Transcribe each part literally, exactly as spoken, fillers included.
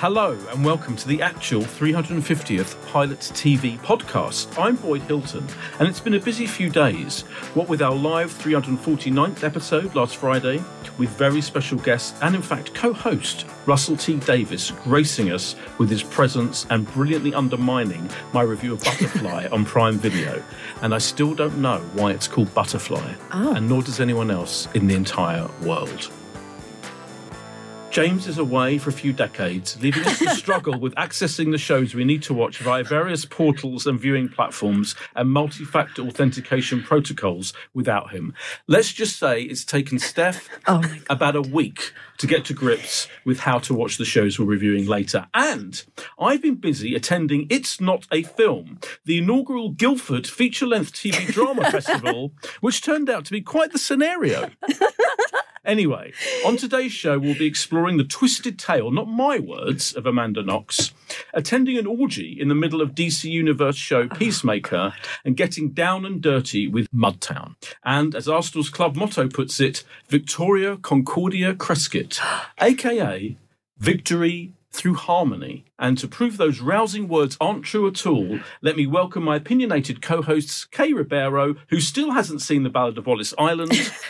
Hello and welcome to the actual three hundred fiftieth Pilot T V podcast. I'm Boyd Hilton and it's been a busy few days, what with our live three hundred forty-ninth episode last Friday, with very special guest and in fact co-host Russell T Davies gracing us with his presence and brilliantly undermining my review of Butterfly on Prime Video. And I still don't know why it's called Butterfly, oh. and nor does anyone else in the entire world. James is away for a few decades, leaving us to struggle with accessing the shows we need to watch via various portals and viewing platforms and multi-factor authentication protocols without him. Let's just say it's taken Steph oh about a week to get to grips with how to watch the shows we're reviewing later. And I've been busy attending It's Not a Film, the inaugural Guildford feature-length T V drama festival, which turned out to be quite the scenario. Anyway, on today's show, we'll be exploring the twisted tale, not my words, of Amanda Knox, attending an orgy in the middle of D C Universe show Peacemaker, and getting down and dirty with Mudtown. And as Arsenal's club motto puts it, Victoria Concordia Crescit, a k a. Victory through harmony. And to prove those rousing words aren't true at all, let me welcome my opinionated co-hosts, Kay Ribeiro, who still hasn't seen The Ballad of Wallace Island,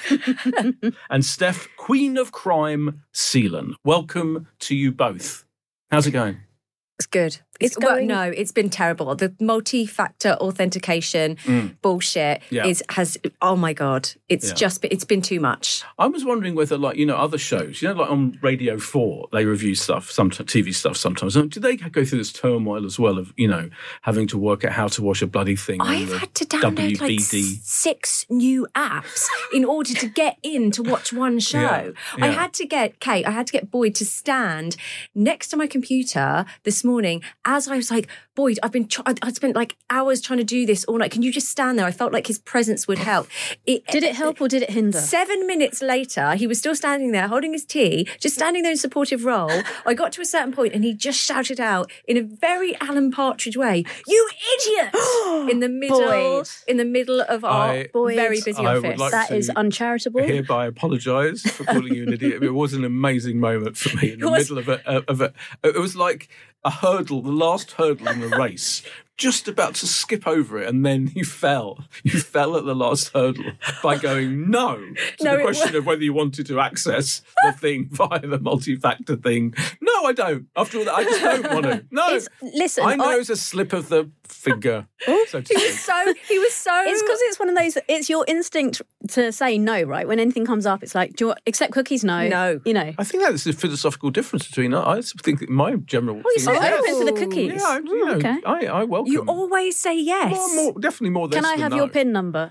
and Steph, Queen of Crime, Seelan. Welcome to you both. How's it going? It's good. It's, It's well, going- no, it's been terrible. The multi-factor authentication Mm. bullshit Yeah. is has. Oh my god, it's Yeah. just been- it's been too much. I was wondering whether, like, you know, other shows, you know, like on Radio four, they review stuff, some T V stuff sometimes. Do they go through this turmoil as well of, you know, having to work out how to watch a bloody thing on I've the had to download W B like D? six new apps in order to get in to watch one show. Yeah, I yeah. had to get Kate. I had to get Boyd to stand next to my computer this morning as I was like, Boyd, I've been. Try- I I spent like hours trying to do this all night. Can you just stand there? I felt like his presence would help. It, Did it help or did it hinder? Seven minutes later, he was still standing there holding his tea, just standing there in a supportive role. I got to a certain point and he just shouted out in a very Alan Partridge way, "You idiot!" in the middle, Boyd. in the middle of our I- Boyd, very busy I would office. like That to is uncharitable. I hereby apologise for calling you an idiot. It was an amazing moment for me in the It was- middle of a, of a. It was like a hurdle, the last hurdle in the race. Just about to skip over it, and then you fell. You fell at the last hurdle by going no to No, the it question wa- of whether you wanted to access the thing via the multi-factor thing. No, I don't. After all that, I just don't want to. No, It's, listen, I know I- it's a slip of the finger, so to He speak. was so. He was so. it's because it's one of those, it's your instinct to say no, right? When anything comes up, it's like, do you want, accept cookies? No. No. You know. I think that's the philosophical difference between. I think that my general. Oh, you're so thing is open yes. to the cookies. Yeah, I, you know, okay. I, I welcome. you always say yes. More, more, definitely more. Can this I than have no. your PIN number?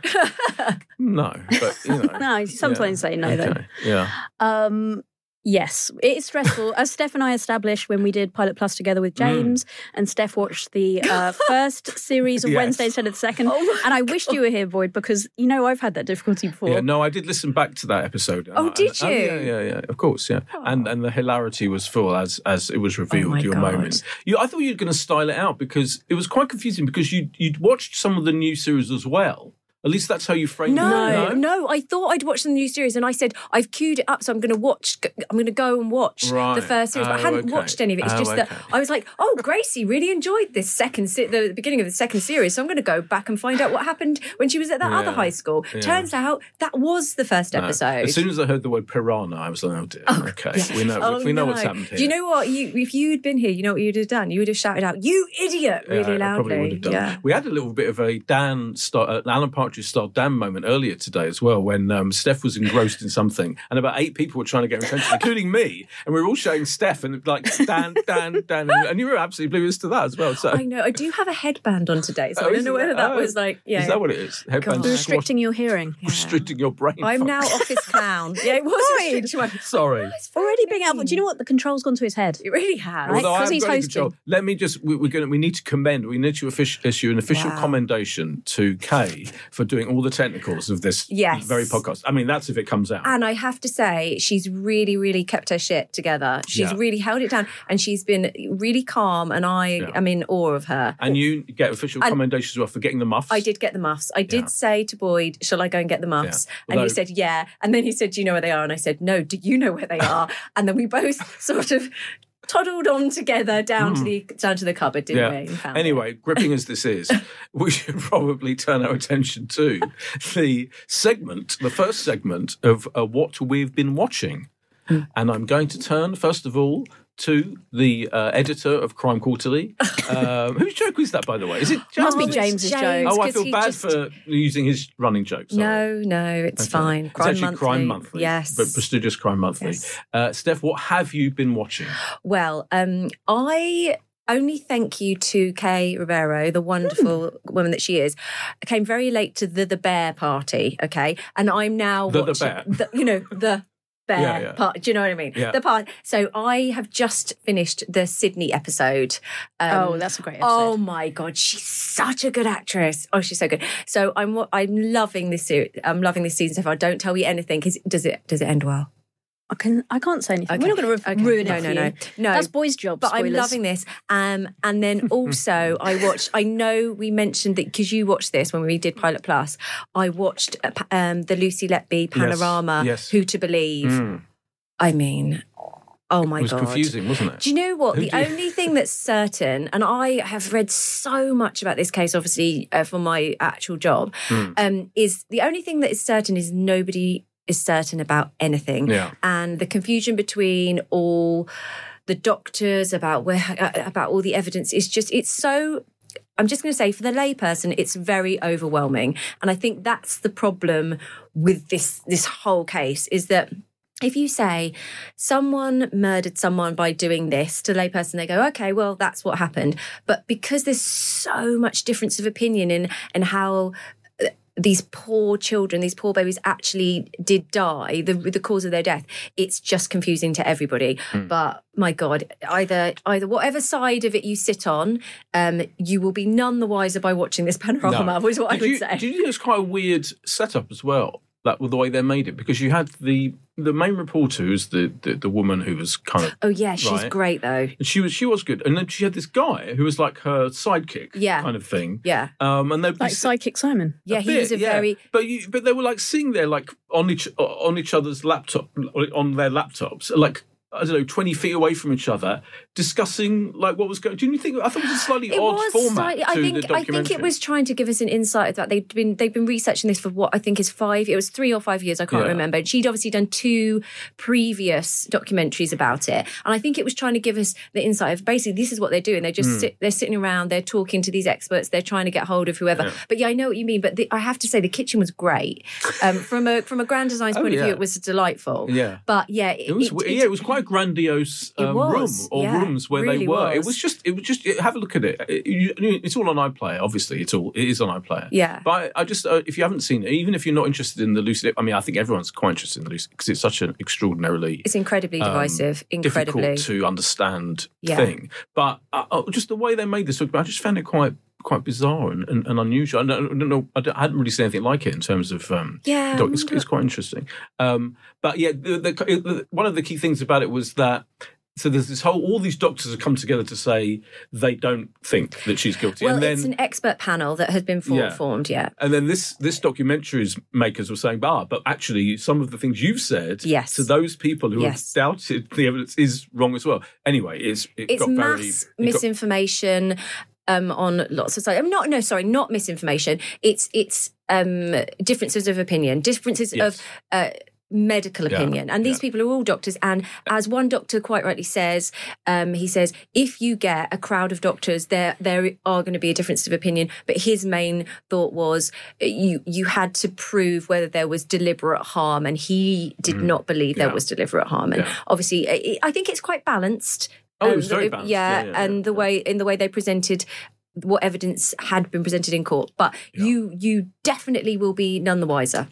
No, but you know. No, you sometimes say no, though. Okay, yeah. Um, yes, it is stressful. As Steph and I established when we did Pilot Plus together with James, and Steph watched the uh, first series of Yes. Wednesday instead of the second. Oh my and I wished you were here, Boyd, because you know I've had that difficulty before. Yeah, no, I did listen back to that episode. Oh, And- did and- you? yeah, yeah, yeah. Of course, yeah. And and the hilarity was full as as it was revealed. Oh my your God. moments. You, I thought you were going to style it out because it was quite confusing because you you'd watched some of the new series as well. At least that's how you framed No, it. no, I thought I'd watched the new series and I said, I've queued it up, so I'm going to watch, I'm going to go and watch Right. the first series. But I Oh, hadn't okay. watched any of it. It's Oh, just that okay. I was like, oh, Gracie really enjoyed this second, se- the beginning of the second series, so I'm going to go back and find out what happened when she was at that Yeah. other high school. Yeah. Turns out that was the first No. episode. As soon as I heard the word piranha, I was like, oh dear, okay, yeah. we know Oh, we know no. what's happened here. Do you know what? You, if you'd been here, you know what you'd have done? You would have shouted out, "You idiot!" really Yeah, I loudly. probably would have done. Yeah. We had a little bit of a Dan, style, uh, Alan Partridge style Dan moment earlier today as well, when um, Steph was engrossed in something, and about eight people were trying to get her attention, including me, and we were all shouting Steph and like Dan, Dan, Dan, and you were absolutely oblivious to that as well. So I know. I do have a headband on today, so Oh, I don't is know it? whether that Oh. was like, yeah. is that what it is? Headband God. Restricting your hearing. Yeah. restricting your brain. I'm function. now office clown. Yeah, it was Boyd. restricting my- Sorry. Already being out. Do you know what? The control's gone to his head. It really has. Right? Although I 'Cause haven't he's got any hosting. control. Let me just, we, we're going to, we need to commend, we need to offic- issue an official Wow. commendation to Kay for doing all the technicals of this Yes. very podcast. I mean, that's if it comes out. And I have to say, she's really, really kept her shit together. She's Yeah. really held it down, and she's been really calm. And I Yeah. am in awe of her. And you get official And- commendation as well for getting the muffs. I did get the muffs. I did Yeah. say to Boyd, "Shall I go and get the muffs?" Yeah. And he Although- said, "Yeah." And then he said, "Do you know where they are?" And I said, "No. Do you know where they are?" And then we both sort of toddled on together down Mm. to the down to the cupboard, didn't we? and found it. Anyway, gripping as this is, we should probably turn our attention to the segment, the first segment of uh, what we've been watching. Mm. And I'm going to turn, first of all, to the uh, editor of Crime Quarterly. Um, whose joke was that, by the way? Is it Must be Oh, it's James's joke. Oh, I 'cause feel he bad just- for using his running jokes. No, no, it's Okay. fine. It's Crime actually Monthly. Crime Monthly. Yes. But prestigious Crime Monthly. Yes. Uh, Steph, what have you been watching? Well, um, I only thank you to Kay Rivero, the wonderful woman that she is. I came very late to the the Bear party, okay, and I'm now The- the watching, Bear? the- you know the. Bear Yeah, yeah. part. Do you know what I mean? Yeah. The part. So I have just finished the Sydney episode. Um, Oh, that's a great episode. Oh my god, she's such a good actress. Oh, she's so good. So I'm wa- I'm loving this. se- I'm loving this season so far. Don't tell me anything. Cause does it does it end well? I can. I can't say anything. Okay. We're not going to Okay. ruin no, it no, for no, you. no. That's boys' job. But I'm spoilers. loving this. Um, and then also I watched, I know we mentioned that because you watched this when we did Pilot Plus, I watched uh, pa- um, the Lucy Letby panorama, yes. Who to Believe. Mm. I mean, oh my It was God. confusing, wasn't it? Do you know what? Who The do you- only thing that's certain, and I have read so much about this case, obviously, uh, for my actual job, Mm. um, is the only thing that is certain is nobody is certain about anything. Yeah. And the confusion between all the doctors about where uh, about all the evidence is just, it's so... I'm just going to say, for the layperson, it's very overwhelming. And I think that's the problem with this this whole case, is that if you say someone murdered someone by doing this, to the layperson, they go, okay, well, that's what happened. But because there's so much difference of opinion in, in how these poor children, these poor babies actually did die, the the cause of their death, it's just confusing to everybody. Mm. But my God, either either whatever side of it you sit on, um, you will be none the wiser by watching this panorama, No. is what I Did would you, say. Did you think it was quite a weird setup as well? That with the way they made it, because you had the the main reporter, who's the, the the woman who was kind of, Oh yeah, she's Right. great though. and she was she was good, and then she had this guy who was like her sidekick, Yeah. kind of thing. Yeah, Um, and they Like Psychic Simon. yeah, he's a yeah. very But you, but they were like sitting there, like on each on each other's laptop, on their laptops, like I don't know, twenty feet away from each other, discussing like what was going. Do you think? I thought it was a slightly It odd was format slightly- to I the think I documentary. think it was trying to give us an insight that they'd been they've been researching this for what I think is five. It was three or five years. I can't Yeah. remember. And she'd obviously done two previous documentaries about it, and I think it was trying to give us the insight of basically this is what they're doing. They're Hmm. just sit, they're sitting around. They're talking to these experts. They're trying to get hold of whoever. Yeah. But yeah, I know what you mean. But the, I have to say the kitchen was great. Um, from a from a grand design Oh, point of yeah. view, it was delightful. Yeah. But yeah, It was, yeah, it was quite a grandiose It um, was, room or yeah, rooms where really they were. It was. was just, it was just. Have a look at it. It- you- It's all on iPlayer. Obviously, it's all it is on iPlayer. Yeah. But I, I just, uh, if you haven't seen it, even if you're not interested in the Lucy, I mean, I think everyone's quite interested in the Lucy because it's such an extraordinarily It's incredibly um, divisive. Incredibly. difficult to understand Yeah. thing. But uh, uh, just the way they made this, I just found it quite quite bizarre and, and, and unusual. I don't, I don't know. I, don't- I hadn't really seen anything like it in terms of. Um, Yeah, doc- it's, it's quite interesting. Um, but yeah, the, the, the, one of the key things about it was that. So there's this whole, all these doctors have come together to say they don't think that she's guilty. Well, and then, it's an expert panel that has been for- Yeah. formed, yeah. and then this this documentary's makers were saying, ah, but actually some of the things you've said Yes. to those people who Yes. have doubted the evidence is wrong as well. Anyway, it's it It's got mass very it got- misinformation um, on lots of sides. I'm not, no, sorry, not misinformation. It's it's um, differences of opinion, differences Yes. of uh, medical Yeah, opinion. And these yeah. people are all doctors. And as one doctor quite rightly says, um, he says, if you get a crowd of doctors, there there are going to be a difference of opinion. But his main thought was uh, you you had to prove whether there was deliberate harm. And he did not believe there Yeah. was deliberate harm. And Yeah. obviously, I I think it's quite balanced. Oh, it was the- very balanced. Yeah, Yeah, yeah, and yeah, the yeah. way in the way they presented what evidence had been presented in court. But you you definitely will be none the wiser.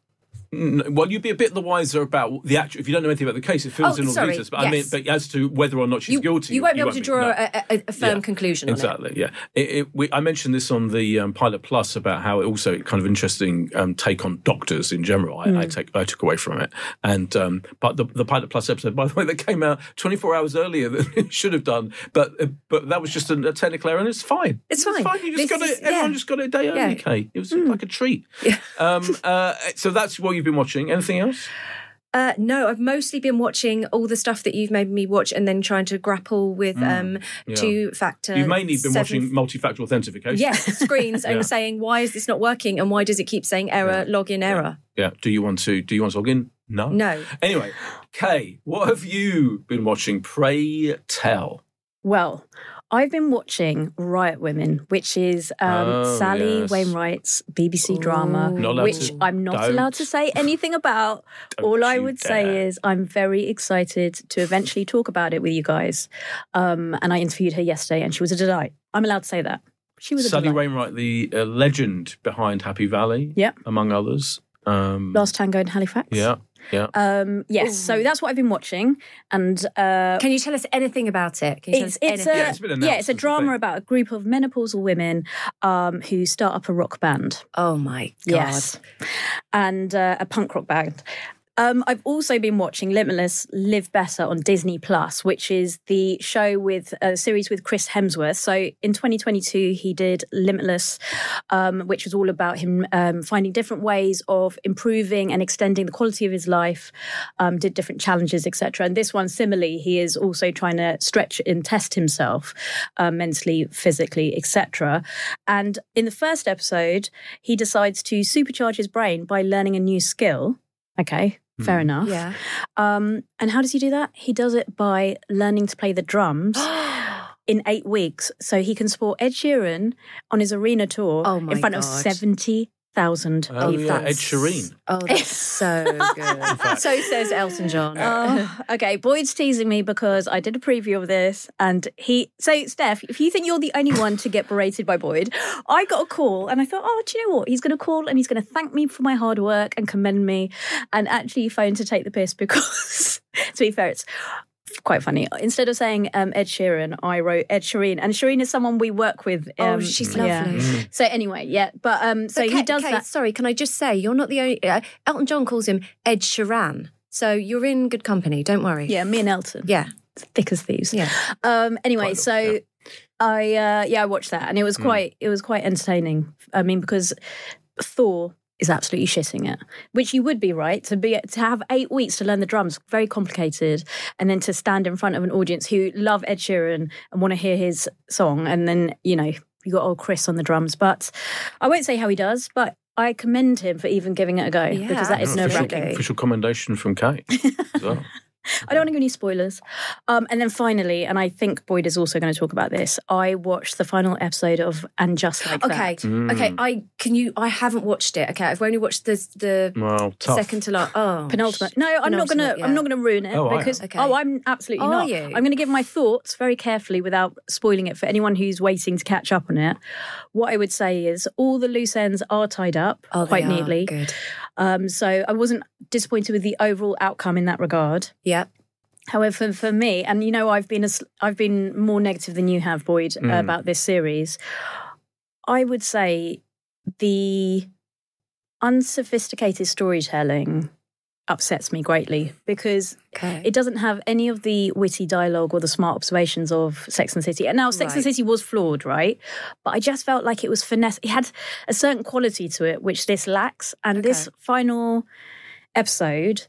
Mm, Well, you'd be a bit the wiser about the actual. If you don't know anything about the case, it fills Oh, in all sorry, the details. But I mean, yes. but as to whether or not she's You, guilty, you won't be able to draw no. a, a, a firm Yeah, conclusion on it. Exactly, yeah. It, it, we, I mentioned this on the um, Pilot Plus about how it also kind of interesting um, take on doctors in general. I, I take I took away from it, and um, but the, the Pilot Plus episode, by the way, that came out twenty-four hours earlier than it should have done. But uh, but that was just a, a technical error, and it's fine. It's fine. You just This got is- it. Everyone yeah. just got it a day early, Yeah. Kay. It was like a treat. Yeah. Um, uh, so that's what you've been watching. Anything else? Uh, no, I've mostly been watching all the stuff that you've made me watch and then trying to grapple with Mm, um, yeah. two-factor. You've mainly been seven- watching multi-factor authentication. Yes, screens Yeah. and saying, why is this not working? And why does it keep saying error, Yeah. login error? Yeah. Do you want to? Do you want to log in? No. No. Anyway, Kay, what have you been watching? Pray tell. Well, I've been watching Riot Women, which is um, Oh, Sally yes. Wainwright's B B C drama, Not allowed which to- I'm not don't. allowed to say anything about. Don't All I you would dare. say is I'm very excited to eventually talk about it with you guys. Um, and I interviewed her yesterday, and she was a delight. I'm allowed to say that. She was a Sally delight. Wainwright, the uh, legend behind Happy Valley, Yeah. among others. Um, Last Tango in Halifax. Yeah, yeah. Um, yes, so that's what I've been watching. And uh, Can you tell us anything about it? Can you tell it's us it's a anything? Yeah, it's been announced yeah, it's a as a drama thing. about a group of menopausal women um, who start up a rock band. Oh my God. Yes, and uh, a punk rock band. Um, I've also been watching Limitless Live Better on Disney Plus, which is the show with a series with Chris Hemsworth. So in twenty twenty-two, he did Limitless, um, which was all about him um, finding different ways of improving and extending the quality of his life, um, did different challenges, et cetera. And this one, similarly, he is also trying to stretch and test himself uh, mentally, physically, et cetera. And in the first episode, he decides to supercharge his brain by learning a new skill. Okay, fair enough. Yeah. Um, and how does he do that? He does it by learning to play the drums in eight weeks. So he can support Ed Sheeran on his arena tour Oh my in front of God. seventy thousand Oh, people. yeah, Ed Sheeran. Oh, that's so good. So says Elton John. Oh, okay, Boyd's teasing me because I did a preview of this, and he. So, Steph, if you think you're the only one to get berated by Boyd, I got a call, and I thought, oh, do you know what? He's going to call and he's going to thank me for my hard work and commend me, and actually phone to take the piss because, to be fair, it's quite funny. Instead of saying um, Ed Sheeran, I wrote Ed Sheeran, and Sheeran is someone we work with. Oh, um, she's yeah. lovely. So anyway, yeah, but um, so But he Kate- does Kate, that. Sorry, can I just say, you're not the only... Uh, Elton John calls him Ed Sheeran. So you're in good company, don't worry. Yeah, me and Elton. Yeah. Thick as thieves. Yeah. Um, anyway, Quite a so lot, I uh, yeah I watched that, and it was quite it was quite entertaining. I mean, because Thor is absolutely shitting it, which you would be, right, to be to have eight weeks to learn the drums, very complicated, and then to stand in front of an audience who love Ed Sheeran and want to hear his song, and then you know you got old Chris on the drums. But I won't say how he does, but I commend him for even giving it a go Yeah, because that is Yeah, nerve official, wracking. official commendation from Kate. as well. I don't want to give any spoilers. Um, and then finally, and I think Boyd is also going to talk about this, I watched the final episode of And Just Like Okay. That. Okay. I can you. I haven't watched it. Okay. I've only watched the the Well, tough. second to last. Oh, Penultimate. No, I'm not gonna. Penultimate, I'm yeah. not gonna ruin it Oh, I because. am. Okay. Oh, I'm absolutely Are not. you? I'm going to give my thoughts very carefully without spoiling it for anyone who's waiting to catch up on it. What I would say is all the loose ends are tied up Oh, they quite are. neatly. Good. Um, so I wasn't disappointed with the overall outcome in that regard. Yeah. However, for me, and you know, I've been a, I've been more negative than you have, Boyd, uh, Mm. about this series. I would say the unsophisticated storytelling upsets me greatly because Okay. it doesn't have any of the witty dialogue or the smart observations of Sex and the City. And now Sex and the Right. City was flawed, right? But I just felt like it was finesse. It had a certain quality to it, which this lacks. And this Okay. final episode,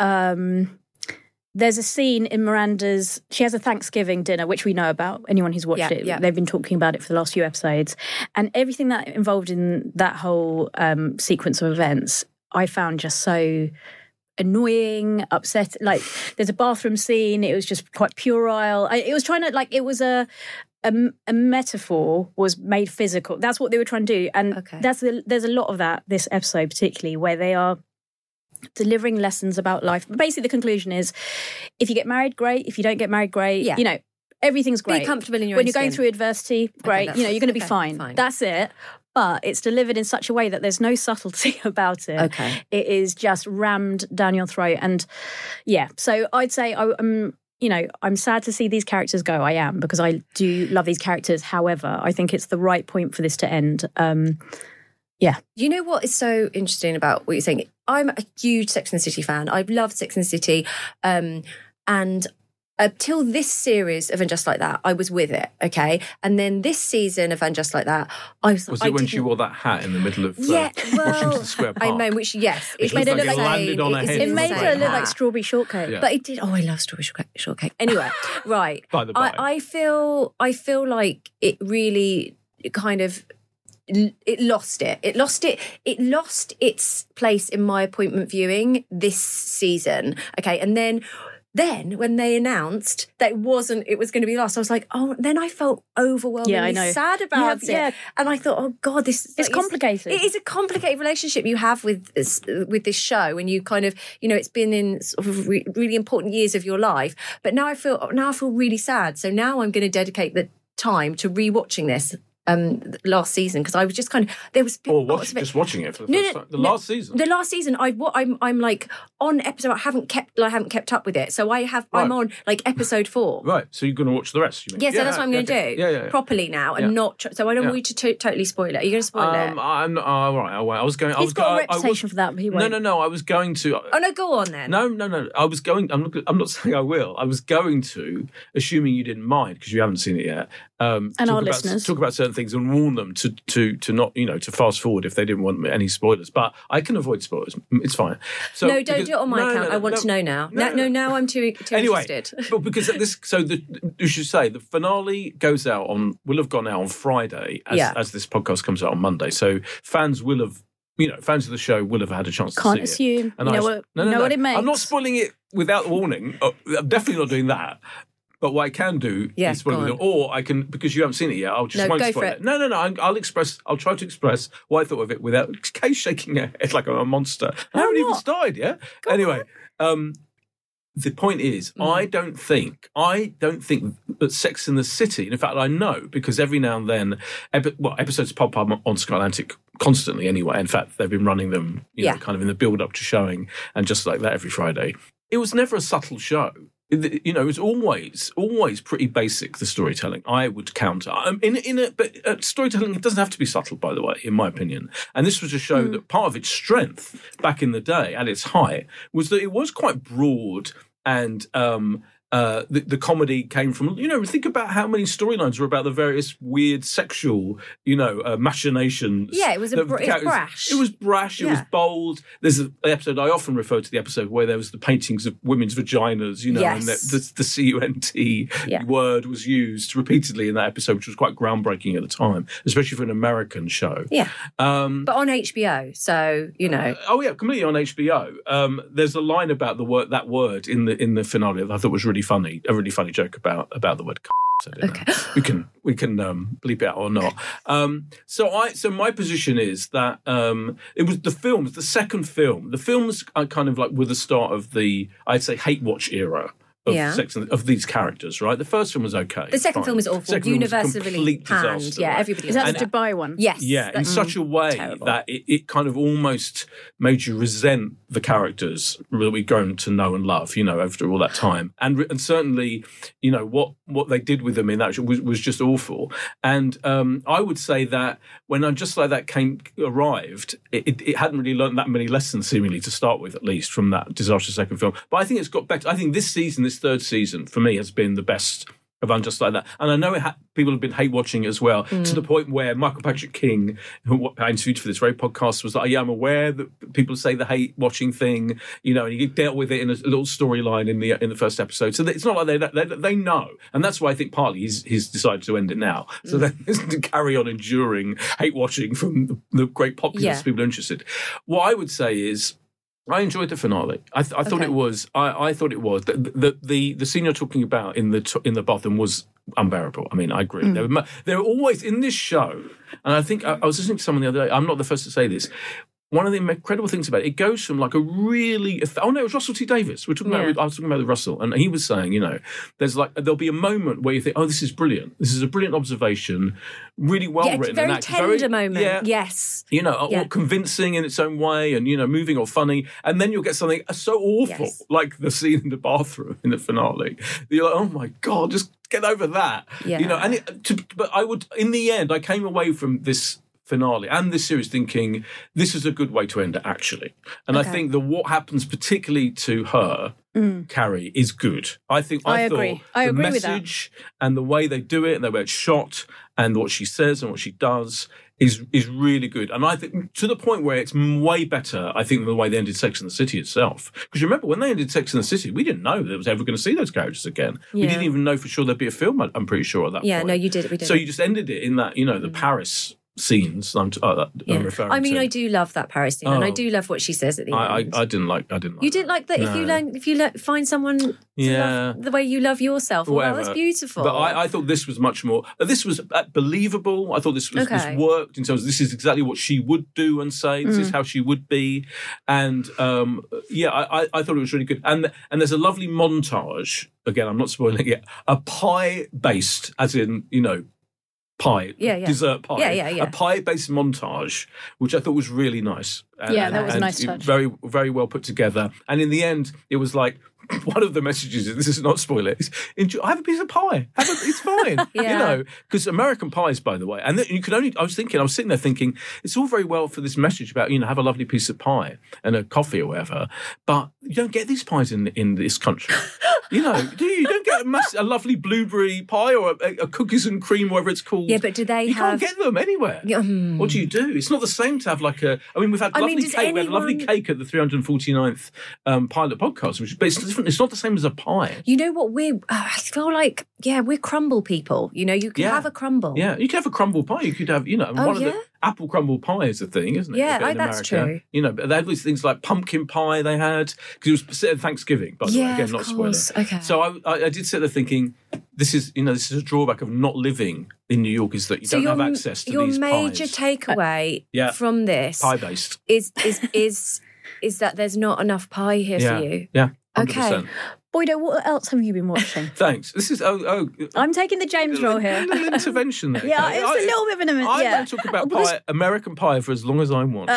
um, there's a scene in Miranda's, she has a Thanksgiving dinner, which we know about, anyone who's watched Yeah, it. yeah. They've been talking about it for the last few episodes. And everything that involved in that whole um, sequence of events, I found just so annoying, upset. Like there's a bathroom scene, it was just quite puerile. I, it was trying to, like, it was a, a, a metaphor was made physical. That's what they were trying to do. And Okay. that's the, there's a lot of that, this episode particularly, where they are delivering lessons about life. But basically the conclusion is if you get married, great. If you don't get married, great. Yeah. You know, everything's great. Be comfortable in your when own you're going skin. through adversity, great. that's- you know, you're going to be okay, fine. fine. That's it. But it's delivered in such a way that there's no subtlety about it. Okay. It is just rammed down your throat. And yeah, so I'd say I, I'm, you know, I'm sad to see these characters go. I am, because I do love these characters. However, I think it's the right point for this to end. Um, yeah. You know what is so interesting about what you're saying? I'm a huge Sex and the City fan. I've loved Sex and the City. Um, and uh, till this series of And Just Like That, I was with it, okay? And then this season of And Just Like That, I was Was I it when didn't- she wore that hat in the middle of uh, Yeah, well, Washington Square Park? I know, which, yes. Which made looked it like look it like- landed on her it's head. It made insane her look hat. like strawberry shortcake. Yeah. But it did. Oh, I love strawberry shortcake. shortcake. Anyway, right. By the by. I, I feel. I feel like it really kind of. It lost it. It lost it. It lost its place in my appointment viewing this season. Okay, and then. Then, when they announced that it wasn't, it was going to be lost, I was like, oh, then I felt overwhelmingly Yeah, I know. sad about have- it. yeah. And I thought, oh God, this It's complicated. It is a complicated relationship you have with this, with this show, and you kind of, you know, it's been in sort of re- really important years of your life. But now I feel, now I feel really sad. So now I'm going to dedicate the time to rewatching this. Um, last season, because I was just kind of there was Or parts watch, of it- just watching it for the No, first no, time. The no, last season. The last season, I what I'm I'm like on episode. I haven't kept I haven't kept up with it, so I have I'm Right. on like episode four. Right, so you're going to watch the rest, you mean? Yeah, so that's what I'm going to okay. do Yeah, yeah, yeah. properly now, and Yeah. not tr- so I don't Yeah. want you to to totally spoil it. Are you going to spoil Um, it? I'm not, oh, right, oh, I was going. I He's was got a go- I- I reputation was- for that, but he No, won't. no, no. I was going to. Oh no, go on then. No, no, no. I was going. I'm not. I'm not saying I will. I was going to, assuming you didn't mind because you haven't seen it yet. Um, And talk our about, listeners. talk about certain things and warn them to to to not you know to fast forward if they didn't want any spoilers. But I can avoid spoilers. It's fine. So no, don't because- do it on my no, account. no, I want no, to know now. no, No, no, now I'm too too Anyway, interested. but because at this, so the you should say the finale goes out on will have gone out on Friday as, Yeah. as this podcast comes out on Monday. So fans will have, you know, fans of the show will have had a chance Can't to see it. assume. And you I- know what, no, no, you know no. what it makes. I'm not spoiling it without warning. Oh, I'm definitely not doing that. But what I can do Yeah, is spoil go it, on. or I can because you haven't seen it yet. I'll just No, won't go spoil for it. it. No, no, no. I'm, I'll express. I'll try to express what I thought of it without Kay shaking her head like I'm a monster. I haven't even not. started yet. Anyway, um, the point is, Mm. I don't think, I don't think that Sex in the City, and in fact, I know because every now and then, epi- well, episodes pop up on Sky Atlantic constantly anyway. In fact, they've been running them, you know, Yeah. kind of in the build up to showing and just like that every Friday. It was never a subtle show. It- You know, it was always, always pretty basic, the storytelling. I would counter. Um, in, in a, but uh, storytelling, it doesn't have to be subtle, by the way, in my opinion. And this was a show that part of its strength back in the day, at its height, was that it was quite broad and um, uh, the, the comedy came from, you know, think about how many storylines were about the various weird sexual, you know, uh, machinations. Yeah, it was a that br- the it's characters- brash. It was brash, it was Yeah. bold. There's an episode, I often refer to the episode where there was the paintings of women's vaginas, you know, and Yes. the, the, the C U N T Yeah. word was used repeatedly in that episode, which was quite groundbreaking at the time, especially for an American show. Yeah, Um, but on H B O, so you know. Oh yeah, completely on H B O. Um, there's a line about the word that word in the in the finale that I thought was really funny. A really funny joke about about the word. So I don't know. We can we can um, bleep it out or not. Um, so I so my position is that um, it was the films, the second film. The films are kind of like were the start of the I'd say hate watch era. Of, Yeah. sex and, of these characters, right? The first film was okay. The second fine. film is awful, Second film was a universally complete panned. disaster, Yeah, right? everybody Is that hates the Dubai one? Yes. Yeah, in that's- such a way terrible. that it, it kind of almost made you resent the characters that we've grown to know and love, you know, after all that time. And and certainly, you know, what what they did with them in that show was, was just awful. And um, I would say that when I Just Like That came arrived, it, it, it hadn't really learned that many lessons, seemingly, to start with, at least, from that disastrous second film. But I think it's got better. I think this season, this third season, for me, has been the best of And Just Like That. And I know it ha- people have been hate watching it as well, Mm. to the point where Michael Patrick King, who I interviewed for this very podcast, was like, yeah, I'm aware that people say the hate watching thing, you know, and he dealt with it in a little storyline in the in the first episode. So it's not like they they, they know. And that's why I think partly he's, he's decided to end it now. So Mm. then to carry on enduring hate watching from the, the great populace Yeah. people interested. What I would say is, I enjoyed the finale. I, th- I thought Okay. it was. I, I thought it was. The, the the the scene you're talking about in the t- in the bathroom was unbearable. I mean, I agree. Mm. There, were, mu- there were always in this show, and I think I, I was listening to someone the other day. I'm not the first to say this. One of the incredible things about it, it goes from like a really oh no, it was Russell T Davies. We're talking Yeah. about. I was talking about Russell, and he was saying, you know, there's like there'll be a moment where you think, oh, this is brilliant. This is a brilliant observation, really well Yeah, written, very and acted, tender very- moment. Yeah, Yes. you know, Yeah. or convincing in its own way and, you know, moving or funny. And then you'll get something so awful, Yes. like the scene in the bathroom in the finale. You're like, oh my God, just get over that. Yeah. You know, and it, to, but I would, in the end, I came away from this finale and this series thinking this is a good way to end it, actually. And I Okay. think that what happens particularly to her Mm. Carrie, is good. I think I, I thought agree. I the agree with that. message and the way they do it and the way it's shot and what she says and what she does is is really good. And I think to the point where it's way better, I think, than the way they ended Sex and the City itself. Because you remember when they ended Sex and the City, we didn't know that was ever going to see those characters again. Yeah. We didn't even know for sure there'd be a film, I'm pretty sure, at that Yeah, point. no, you did. We did. So you just ended it in that, you know, the mm. Paris scenes I'm, t- uh, that yeah. I'm referring to. I mean, to. I do love that Paris scene, oh. and I do love what she says at the I, end. I, I didn't like. I didn't. Like you that. didn't like that. No. If you learn, if you le- find someone, to yeah, love the way you love yourself, well, that's beautiful. But I, I thought this was much more. Uh, this was uh, believable. I thought this was okay. this worked in terms of this is exactly what she would do and say. This mm. is how she would be, and um, yeah, I, I, I thought it was really good. And and there's a lovely montage. Again, I'm not spoiling it yet. A pie based, as in you know. Pie, yeah, yeah. dessert pie, yeah, yeah, yeah. a pie-based montage, which I thought was really nice. And, yeah, that was and a nice touch. Very, very well put together. And in the end, it was like one of the messages. This is not spoiler. Is enjoy, have a piece of pie. Have a, it's fine. yeah. You know, because American pies, by the way, and you could only. I was thinking. I was sitting there thinking, it's all very well for this message about you know have a lovely piece of pie and a coffee or whatever, but you don't get these pies in in this country. You know, do you? You don't get a, mass, a lovely blueberry pie or a, a cookies and cream, whatever it's called. Yeah, but do they you have... You can't get them anywhere. Um... What do you do? It's not the same to have like a... I mean, we've had I lovely mean, cake. anyone... We had a lovely cake at the three hundred forty-ninth um, pilot podcast, which, but it's different. It's not the same as a pie. You know what? We're... Uh, I feel like, yeah, we're crumble people. You know, you can yeah. have a crumble. Yeah, you could have a crumble pie. You could have, you know, oh, one yeah? of the... Apple crumble pie is a thing, isn't it? Yeah, oh, that's America. true. You know, but they had these things like pumpkin pie they had, because it was set at Thanksgiving, by the yeah, way. Again, not spoiler. Okay. So I, I, I did sit there thinking, this is, you know, this is a drawback of not living in New York, is that you so don't your, have access to your these major pies. takeaway yeah. from this pie-based is is is is that there's not enough pie here yeah. for you. Yeah. one hundred percent. Okay. Boydo, what else have you been watching? Thanks. This is oh oh. I'm taking the James role here. A little intervention there. yeah, it's I, a little bit of an. I yeah. don't talk about pie, American pie for as long as I want.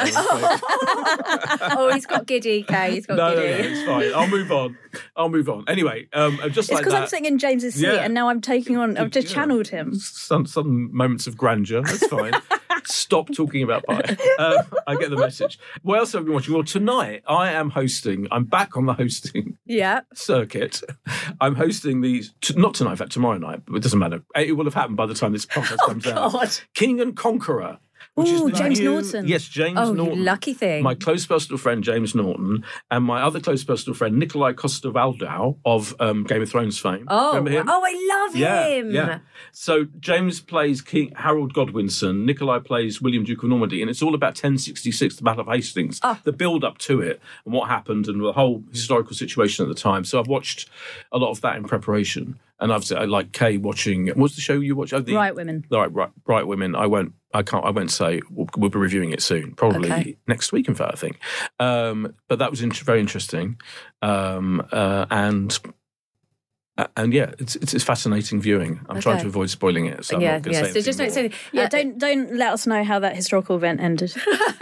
oh, he's got giddy, Kay. He's got no, giddy. No, no, it's fine. I'll move on. I'll move on. Anyway, um, just it's like that. It's because I'm sitting in James's seat, yeah. and now I'm taking on. I've just yeah. channeled him. Some some moments of grandeur. That's fine. Stop talking about pie. Um, I get the message. What else have I been watching? Well, tonight I am hosting. I'm back on the hosting yeah. circuit. I'm hosting these, t- not tonight, in fact, tomorrow night, but it doesn't matter. It will have happened by the time this podcast oh, comes God. out. King and Conqueror. Oh, James new, Norton. Yes, James oh, Norton. You lucky thing. My close personal friend, James Norton, and my other close personal friend, Nikolai Coster-Waldau of um, Game of Thrones fame. Oh, remember him? Oh, I love yeah, him. Yeah. So James plays King Harold Godwinson, Nikolai plays William Duke of Normandy, and it's all about ten sixty-six, the Battle of Hastings, oh. the build-up to it, and what happened, and the whole historical situation at the time. So I've watched a lot of that in preparation. And obviously, I like Kay watching. What's the show you watch? Oh, the, Right Women. Right, right, right Women. I won't. I can't. I won't say. We'll, we'll be reviewing it soon, probably okay. next week. In fact, I think. Um, but that was int- very interesting, um, uh, and uh, and yeah, it's, it's it's fascinating viewing. I'm okay. trying to avoid spoiling it, so I'm yeah, not going to yeah. say. So just don't more. say. Yeah, uh, don't don't let us know how that historical event ended.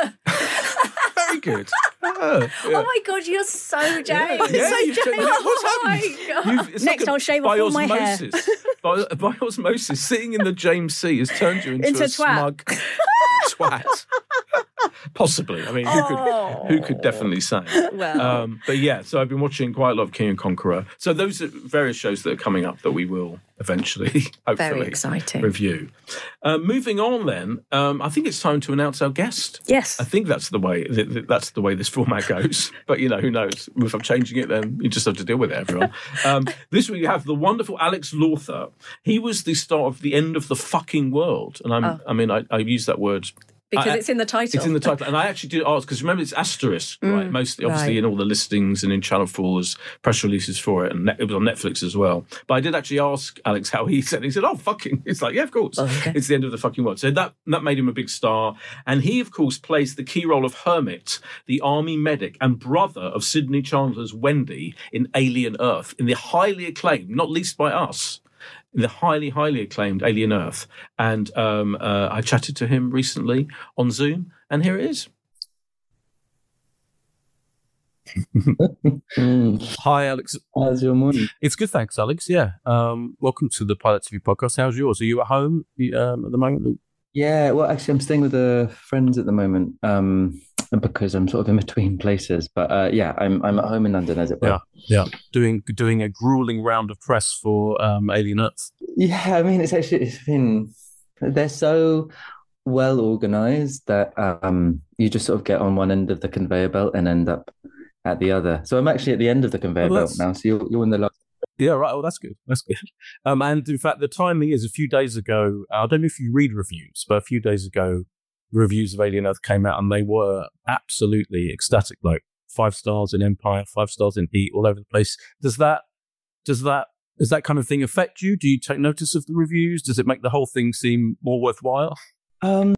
Very good. Uh, yeah. Oh my God, you're so James. Yeah, yeah, so you've James. done- yeah, what's oh happened? my God. You've- it's Next, like a, I'll shave by off all my hair. osmosis, by, by osmosis, sitting in the James Sea has turned you into, Into a, a twat. smug twat. Possibly. I mean, who Oh. could who could definitely say? Well. Um, but yeah, so I've been watching quite a lot of King and Conqueror. So those are various shows that are coming up that we will eventually, hopefully, Very exciting. review. Uh, moving on, then, um, I think it's time to announce our guest. Yes. I think that's the way. th- th- That's the way this format goes. But you know, who knows? If I'm changing it, then you just have to deal with it, everyone. Um, this week we have the wonderful Alex Lawther. He was the star of The End of the Fucking World, and I'm. Oh. I mean, I, I use that word. Because I- it's in the title. It's in the title. And I actually did ask, because remember, it's asterisk, right? Mostly, obviously, right. in all the listings and in Channel four's press releases for it. And net, it was on Netflix as well. But I did actually ask Alex how he said. He said, oh, fucking. It's like, yeah, of course. Oh, okay. It's The End of the Fucking World. So that, that made him a big star. And he, of course, plays the key role of Hermit, the army medic and brother of Sidney Chandler's Wendy in Alien Earth, in the highly acclaimed, not least by us, in the highly, highly acclaimed Alien Earth. And um, uh, I chatted to him recently on Zoom, and here it is. Mm. Hi, Alex. How's your morning? It's good, thanks, Alex. Yeah. Um, welcome to the Pilot T V podcast. How's yours? Are you at home um, at the moment? Yeah, well, actually, I'm staying with uh, friends at the moment. Um, because I'm sort of in between places. But uh, yeah, I'm I'm at home in London, as it were. Yeah, yeah. Doing doing a grueling round of press for um, Alien Earth. Yeah, I mean, it's actually it's been they're so well organized that um, you just sort of get on one end of the conveyor belt and end up at the other. So I'm actually at the end of the conveyor Oh, belt that's- now. So you're you're in the last. Yeah, right. Oh, that's good. That's good. Um, and in fact, the timing is a few days ago. I don't know if you read reviews, but a few days ago, reviews of Alien Earth came out, and they were absolutely ecstatic. Like five stars in Empire, five stars in Heat, all over the place. Does that? Does that? Does that kind of thing affect you? Do you take notice of the reviews? Does it make the whole thing seem more worthwhile? Um,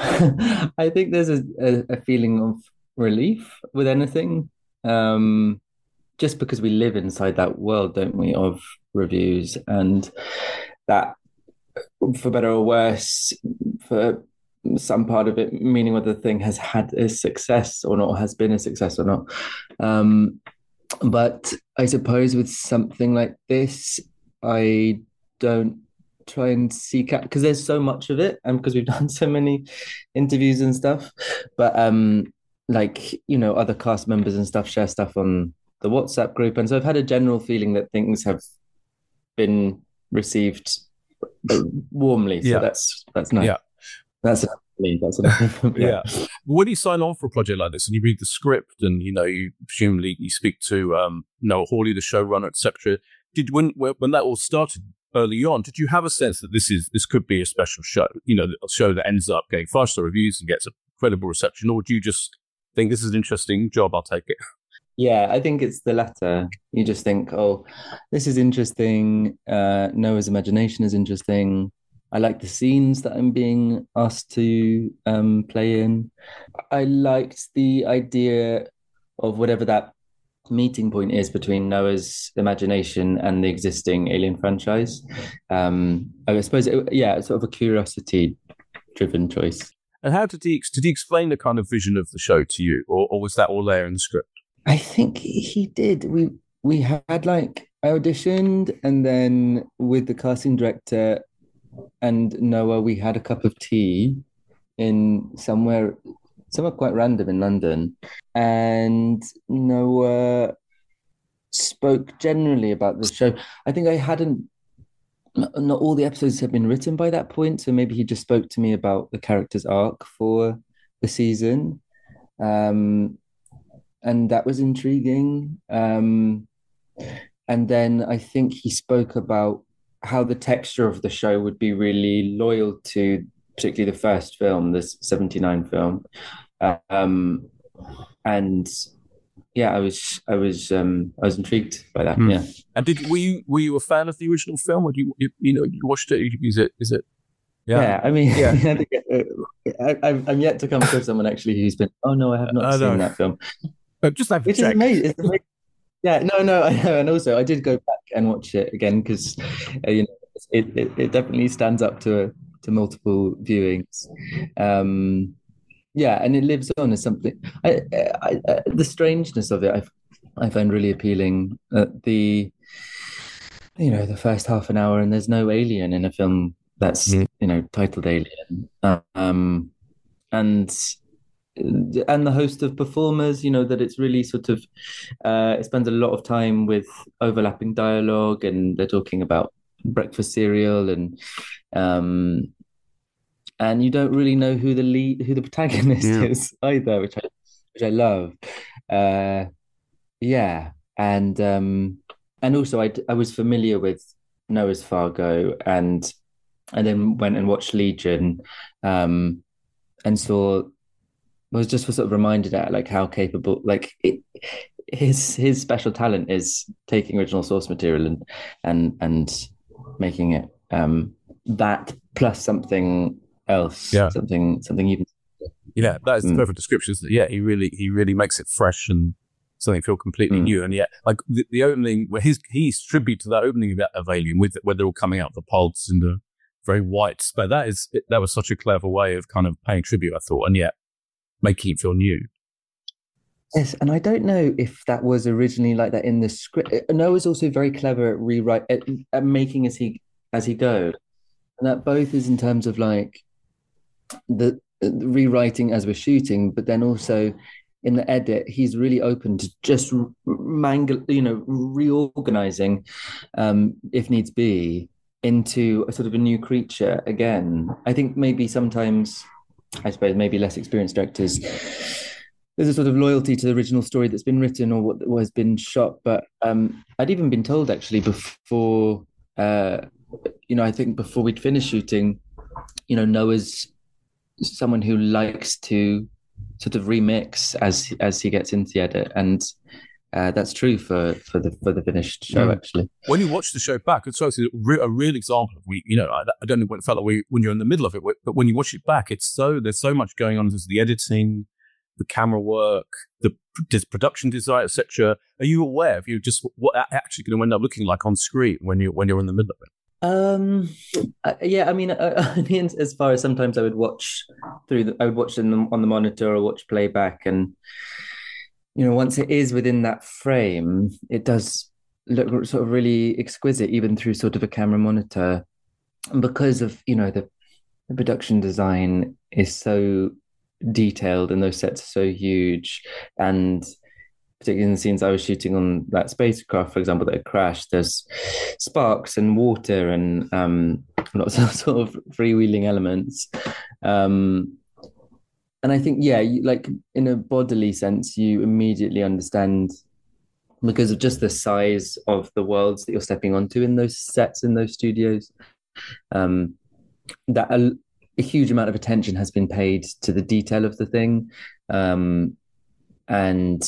I think there's a, a, a feeling of relief with anything. Um, just because we live inside that world, don't we, of reviews, and that, for better or worse, for some part of it, meaning whether the thing has had a success or not, has been a success or not. Um, but I suppose with something like this, I don't try and seek out, because there's so much of it, and because we've done so many interviews and stuff. But um, like, you know, other cast members and stuff share stuff on the WhatsApp group, and so I've had a general feeling that things have been received warmly. So Yeah. that's that's nice. Yeah. That's that's enough. Yeah. When you sign on for a project like this and you read the script and, you know, you presumably you speak to um, Noah Hawley, the showrunner, et cetera. Did when when that all started early on, did you have a sense that this is this could be a special show? You know, a show that ends up getting five star reviews and gets a credible reception, or do you just think this is an interesting job? I'll take it. Yeah, I think it's the latter. You just think, oh, this is interesting. Uh, Noah's imagination is interesting. I like the scenes that I'm being asked to um, play in. I liked the idea of whatever that meeting point is between Noah's imagination and the existing Alien franchise. Um, I suppose, it, yeah, it's sort of a curiosity-driven choice. And how did he did he explain the kind of vision of the show to you, or, or was that all there in the script? I think he did. We we had like I auditioned, and then with the casting director and Noah, we had a cup of tea in somewhere somewhere quite random in London, and Noah spoke generally about the show. I think I hadn't. Not all the episodes had been written by that point, so maybe he just spoke to me about the character's arc for the season. Um, And that was intriguing. Um, and then I think he spoke about how the texture of the show would be really loyal to particularly the first film, this seventy-nine film. Um, and yeah, I was I was um, I was intrigued by that. Hmm. Yeah. And did were you were you a fan of the original film, or do you you, you know you watched it? Is it is it? Yeah, Yeah. I mean, Yeah. I think, uh, I, I'm I'm yet to come across someone actually who's been, oh no, I have not I know. seen that film. Uh, just have to Which is check. amazing. It's amazing. Yeah, no, no, I know, and also I did go back and watch it again because uh, you know it, it it definitely stands up to to multiple viewings. Um, yeah, and it lives on as something. I, I, I the strangeness of it, I I find really appealing. Uh, the you know the first half an hour, and there's no alien in a film that's Mhm. you know titled Alien, um, and and the host of performers, you know, that it's really sort of, uh, it spends a lot of time with overlapping dialogue, and they're talking about breakfast cereal, and um, and you don't really know who the lead, who the protagonist Yeah. is either, which I which I love. Uh, yeah, and um, and also I I was familiar with Noah's Fargo, and and then went and watched Legion, um, and saw. was just sort of reminded at like how capable, like it, his his special talent is taking original source material and and and making it um that plus something else, Yeah. something something even. Yeah, that is the Mm. perfect description. Isn't it? Yeah, he really he really makes it fresh and something feel completely Mm. new. And yet, like the, the opening, where his he's tribute to that opening of, of Alien, with where they're all coming out of the pods in the very white space. That is that was such a clever way of kind of paying tribute, I thought, and yet making it feel new. Yes, and I don't know if that was originally like that in the script. Noah's also very clever at rewrite at, at making as he as he goes, and that both is in terms of like the rewriting as we're shooting, but then also in the edit, he's really open to just mangle, you know, reorganizing, um, if needs be, into a sort of a new creature again. I think maybe sometimes, I suppose, maybe less experienced directors, there's a sort of loyalty to the original story that's been written or what, what has been shot. But um, I'd even been told actually before, uh, you know, I think before we'd finished shooting, you know, Noah's someone who likes to sort of remix as as he gets into the edit, and uh, that's true for for the for the finished show. Mm. Actually, when you watch the show back, it's also a real, a real example of we, you know, I, I don't know what it felt like we, when you're in the middle of it, but when you watch it back, it's so there's so much going on. There's the editing, the camera work, the production design, et cetera. Are you aware of you just what actually going to end up looking like on screen when you when you're in the middle of it? Um, uh, yeah, I mean, uh, I mean, as far as sometimes I would watch through, the, I would watch in the, on the monitor or watch playback, and you know, once it is within that frame, it does look sort of really exquisite, even through sort of a camera monitor, and because of you know the, the production design is so detailed and those sets are so huge, and particularly in the scenes I was shooting on that spacecraft, for example, that had crashed, there's sparks and water and um, lots of sort of freewheeling elements. Um, and I think, yeah, you, like in a bodily sense, you immediately understand, because of just the size of the worlds that you're stepping onto in those sets, in those studios, um, that a, a huge amount of attention has been paid to the detail of the thing. Um, and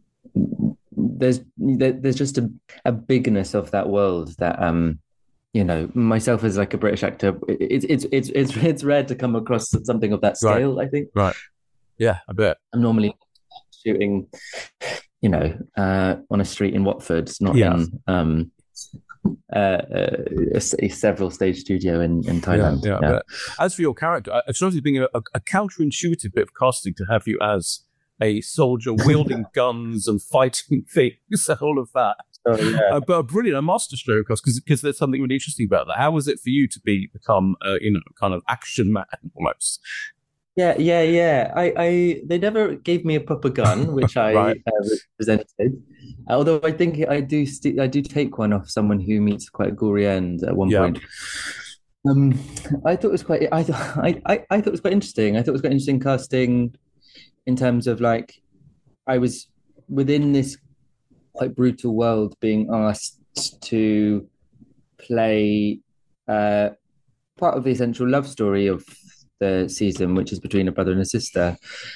there's there's just a, a bigness of that world that um you know, myself as like a British actor, it's it's it's it's it's rare to come across something of that scale. Right. I think. Right. Yeah, I bet. I'm normally shooting, you know, uh, on a street in Watford, not yeah. in um uh, uh, a, a several stage studio in in Thailand. Yeah, yeah, yeah. As for your character, it's obviously being a, a, a counterintuitive bit of casting to have you as a soldier wielding guns and fighting things, all of that. Oh, yeah. uh, but a brilliant, a masterstroke, of course, because because there's something really interesting about that. How was it for you to be become, uh, you know, kind of action man almost? Yeah, yeah, yeah. I, I they never gave me a proper gun, which I right. uh, represented. Although I think I do, st- I do take one off someone who meets quite a gory end at one yeah. point. Um, I thought it was quite. I thought I, I, I thought it was quite interesting. I thought it was quite interesting casting. In terms of like, I was within this quite brutal world being asked to play uh, part of the essential love story of the season, which is between a brother and a sister.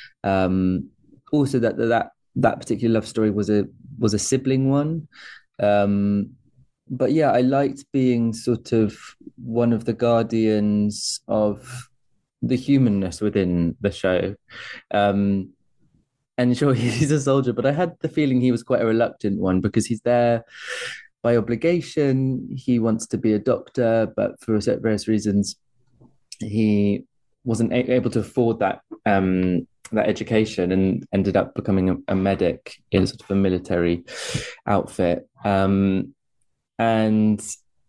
Um, also, that that that particular love story was a was a sibling one. Um, but yeah, I liked being sort of one of the guardians of the humanness within the show. Um, and sure, he's a soldier, but I had the feeling he was quite a reluctant one because he's there by obligation. He wants to be a doctor, but for various reasons, he wasn't a- able to afford that um, that education and ended up becoming a, a medic in sort of a military outfit. Um, and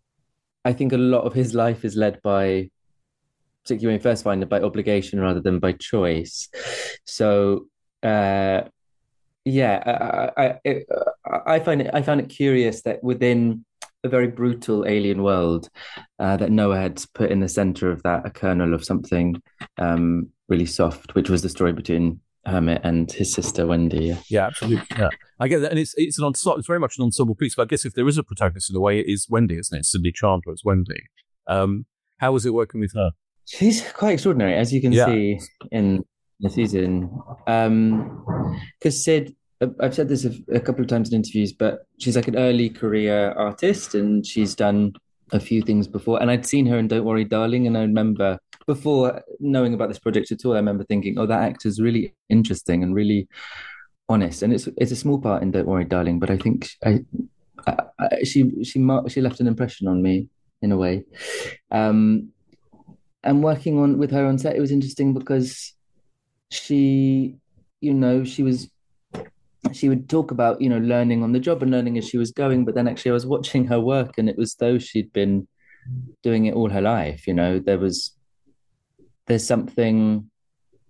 I think a lot of his life is led by, particularly when you first find it, by obligation rather than by choice. So, uh, yeah, I, I, it, I find it. I found it curious that within a very brutal alien world, uh, that Noah had put in the center of that a kernel of something um, really soft, which was the story between Hermit and his sister Wendy. Yeah, absolutely. Yeah, I get that, and it's it's an ensemble, it's very much an ensemble piece. But I guess if there is a protagonist in a way, it is Wendy, isn't it? Cindy Chandler is Wendy. Um, how was it working with her? She's quite extraordinary, as you can yeah. see in the season. Um, because Sid, I've said this a, a couple of times in interviews, but she's like an early career artist, and she's done a few things before. And I'd seen her in Don't Worry, Darling, and I remember before knowing about this project at all, I remember thinking, "Oh, that actor's really interesting and really honest." And it's it's a small part in Don't Worry, Darling, but I think I, I, I she she she left an impression on me in a way. Um, and working on with her on set, it was interesting because she, you know, she was. She would talk about, you know, learning on the job and learning as she was going, but then actually I was watching her work and it was though she'd been doing it all her life. You know, there was, there's something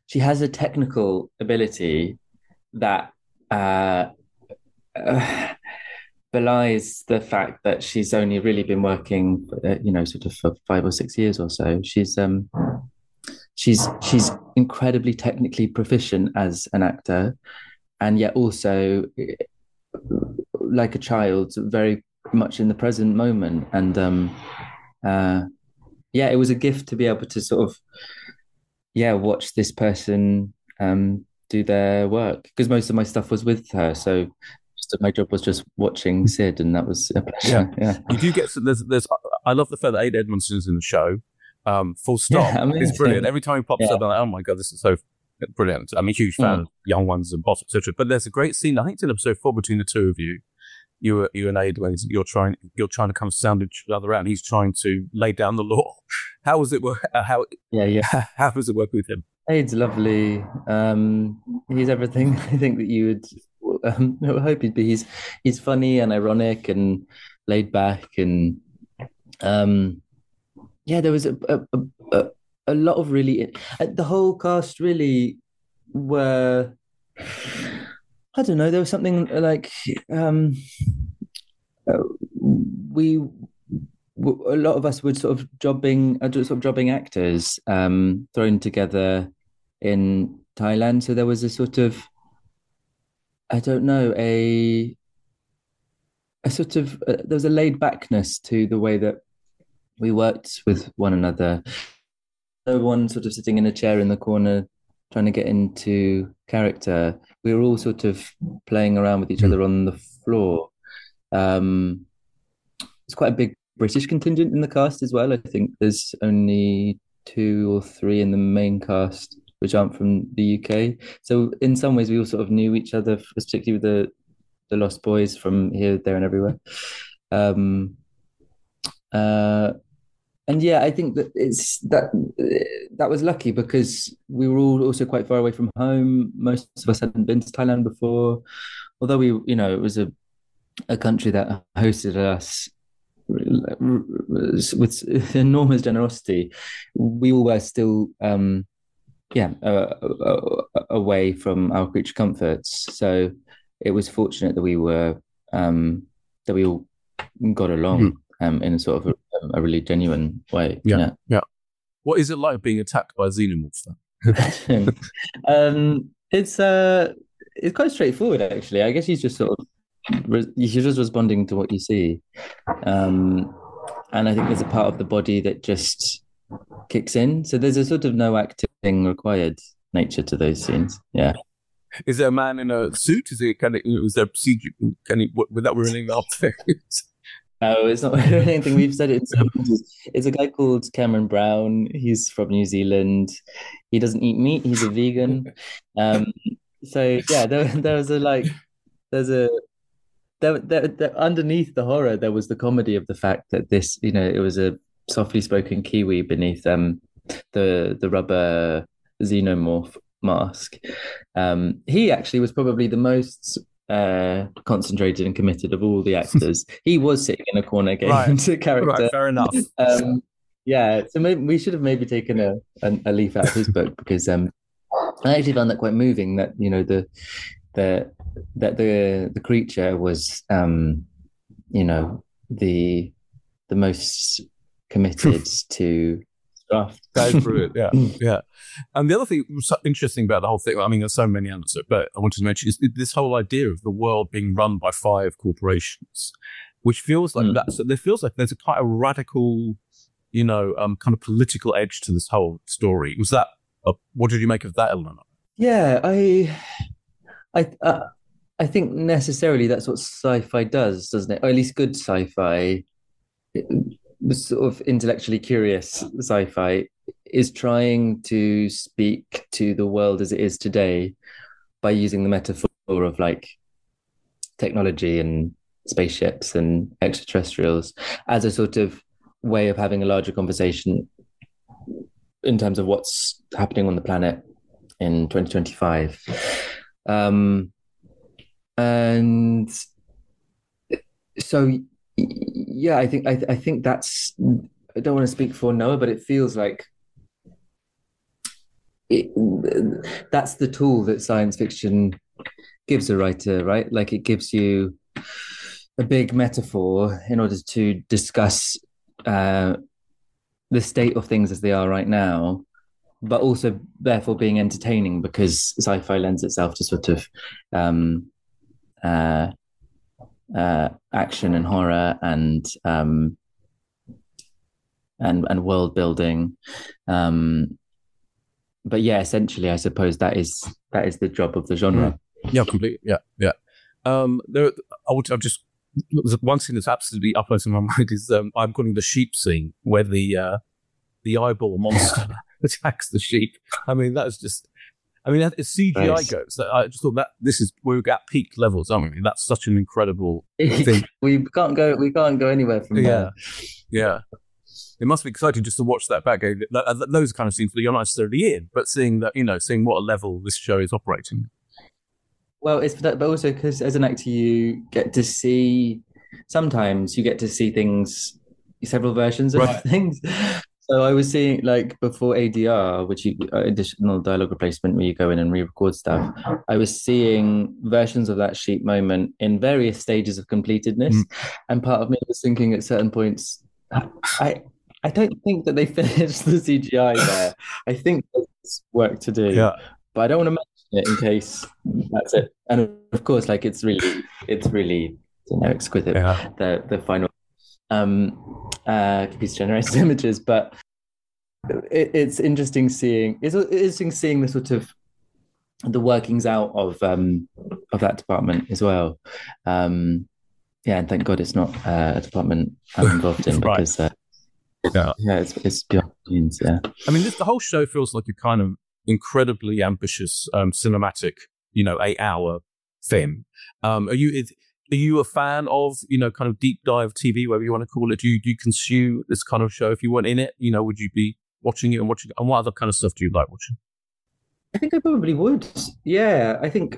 she has a technical ability that uh, uh, belies the fact that she's only really been working, uh, you know, sort of for five or six years or so. She's um, she's she's incredibly technically proficient as an actor, and yet also, like a child, very much in the present moment. And um, uh, yeah, it was a gift to be able to sort of, yeah, watch this person um, do their work, because most of my stuff was with her. So just, my job was just watching Sid, and that was a pleasure. Yeah, yeah. You do get some, there's there's. I love the fact that Ade Edmondson's in the show. Um, full stop. Yeah, It's brilliant. Every time he pops yeah. up, I'm like, oh my god, this is so brilliant. I'm a huge fan mm. of Young Ones and Boss, et cetera. But there's a great scene. I think it's in episode four between the two of you. You, you and Ade, when you're trying, you're trying to come sound each other out. And he's trying to lay down the law. How was it work? How? Yeah, yeah. How was it work with him? Ade's lovely. Um, he's everything I think that you would um, hope he'd be. He's he's funny and ironic and laid back, and um, yeah, there was a a, a a lot of really. The whole cast really were. I don't know. There was something like um, uh, we. A lot of us were sort of jobbing, uh, sort of jobbing actors, um, thrown together in Thailand. So there was a sort of, I don't know, a a sort of uh, there was a laid backness to the way that we worked with one another. No one sort of sitting in a chair in the corner trying to get into character. We were all sort of playing around with each other on the floor. Um, it's quite a big British contingent in the cast as well. I think there's only two or three in the main cast which aren't from the U K. So in some ways we all sort of knew each other, particularly with the the Lost Boys from here, there, and everywhere. Um, uh, and yeah, I think that it's that that was lucky because we were all also quite far away from home. Most of us hadn't been to Thailand before, although we, you know, it was a a country that hosted us with enormous generosity. We all were still, um, yeah, uh, uh, away from our creature comforts. So it was fortunate that we were um, that we all got along mm-hmm. um, in a sort of a, a really genuine way. Yeah, yeah, yeah. What is it like being attacked by a xenomorph? um, it's uh, it's quite straightforward, actually. I guess he's just sort of. You're just responding to what you see, um, and I think there's a part of the body that just kicks in. So there's a sort of no acting required nature to those scenes. Yeah. Is there a man in a suit? Is it kind of? Was there procedure? Can he? Without ruining the things? No, it's not anything. We've said it. It's a guy called Cameron Brown. He's from New Zealand. He doesn't eat meat. He's a vegan. Um, so yeah, there, there was a like. There's a. There, there, there, underneath the horror, there was the comedy of the fact that this, you know, it was a softly spoken Kiwi beneath um, the the rubber xenomorph mask. Um, he actually was probably the most uh, concentrated and committed of all the actors. He was sitting in a corner getting right. into character. Right, fair enough. Um, yeah, so maybe we should have maybe taken a, a, a leaf out of his book because um, I actually found that quite moving. That you know the the that the the creature was um you know the the most committed to draft. That is brilliant. Yeah, yeah. And the other thing was so interesting about the whole thing, I mean, there's so many answers, but I wanted to mention is this whole idea of the world being run by five corporations, which feels like mm. that. So there feels like there's a quite a radical, you know, um, kind of political edge to this whole story. Was that? A, what did you make of that, Eleanor? Yeah, I, I. Uh, I think necessarily that's what sci-fi does, doesn't it? Or at least good sci-fi, the sort of intellectually curious sci-fi, is trying to speak to the world as it is today by using the metaphor of like technology and spaceships and extraterrestrials as a sort of way of having a larger conversation in terms of what's happening on the planet in twenty twenty-five. Um, And so, yeah, I think I, I think that's. I don't want to speak for Noah, but it feels like it, that's the tool that science fiction gives a writer, right? Like it gives you a big metaphor in order to discuss uh, the state of things as they are right now, but also therefore being entertaining, because sci-fi lends itself to sort of um, uh, uh, action and horror and um, and and world building. Um, but yeah, essentially, I suppose that is that is the job of the genre. Mm. Yeah, completely. Yeah, yeah. Um, there, I would. I've just one scene that's absolutely uppermost in my mind is um, I'm calling the sheep scene, where the uh, the eyeball monster attacks the sheep. I mean, that's just. I mean, as C G I nice. goes, I just thought that this is we're at peak levels, aren't we? I mean, that's such an incredible thing. we can't go. We can't go anywhere from yeah, there. Yeah. It must be exciting just to watch that back. Those kind of scenes that you're not necessarily in, but seeing that, you know, seeing what a level this show is operating. Well, it's for that, but also because as an actor, you get to see. Sometimes you get to see things, several versions of right. things. So I was seeing, like, before A D R, which you, uh, additional dialogue replacement, where you go in and re-record stuff. I was seeing versions of that sheep moment in various stages of completedness, mm. and part of me was thinking at certain points, I. I don't think that they finished the C G I there. I think there's work to do, yeah. but I don't want to mention it in case that's it. And of course, like it's really, it's really, you know, exquisite. Yeah. The the final um, uh, computer generated images, but it, it's interesting seeing. It's interesting seeing the sort of the workings out of um, of that department as well. Um, yeah, and thank God it's not uh, a department I'm involved in right. because. Uh, Yeah, yeah, it's it's beyond genes. Yeah, I mean, this, the whole show feels like a kind of incredibly ambitious, um, cinematic, you know, eight-hour thing. Um, are you is, are you a fan of, you know, kind of deep dive T V, whatever you want to call it? Do you do you consume this kind of show? If you weren't in it, you know, would you be watching it and watching? And what other kind of stuff do you like watching? I think I probably would. Yeah, I think.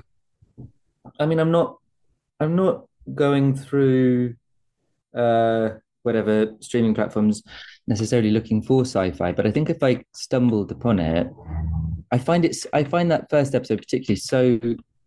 I mean, I'm not. I'm not going through. Uh, whatever streaming platforms necessarily looking for sci-fi, but I think if I stumbled upon it, I find it's I find that first episode particularly so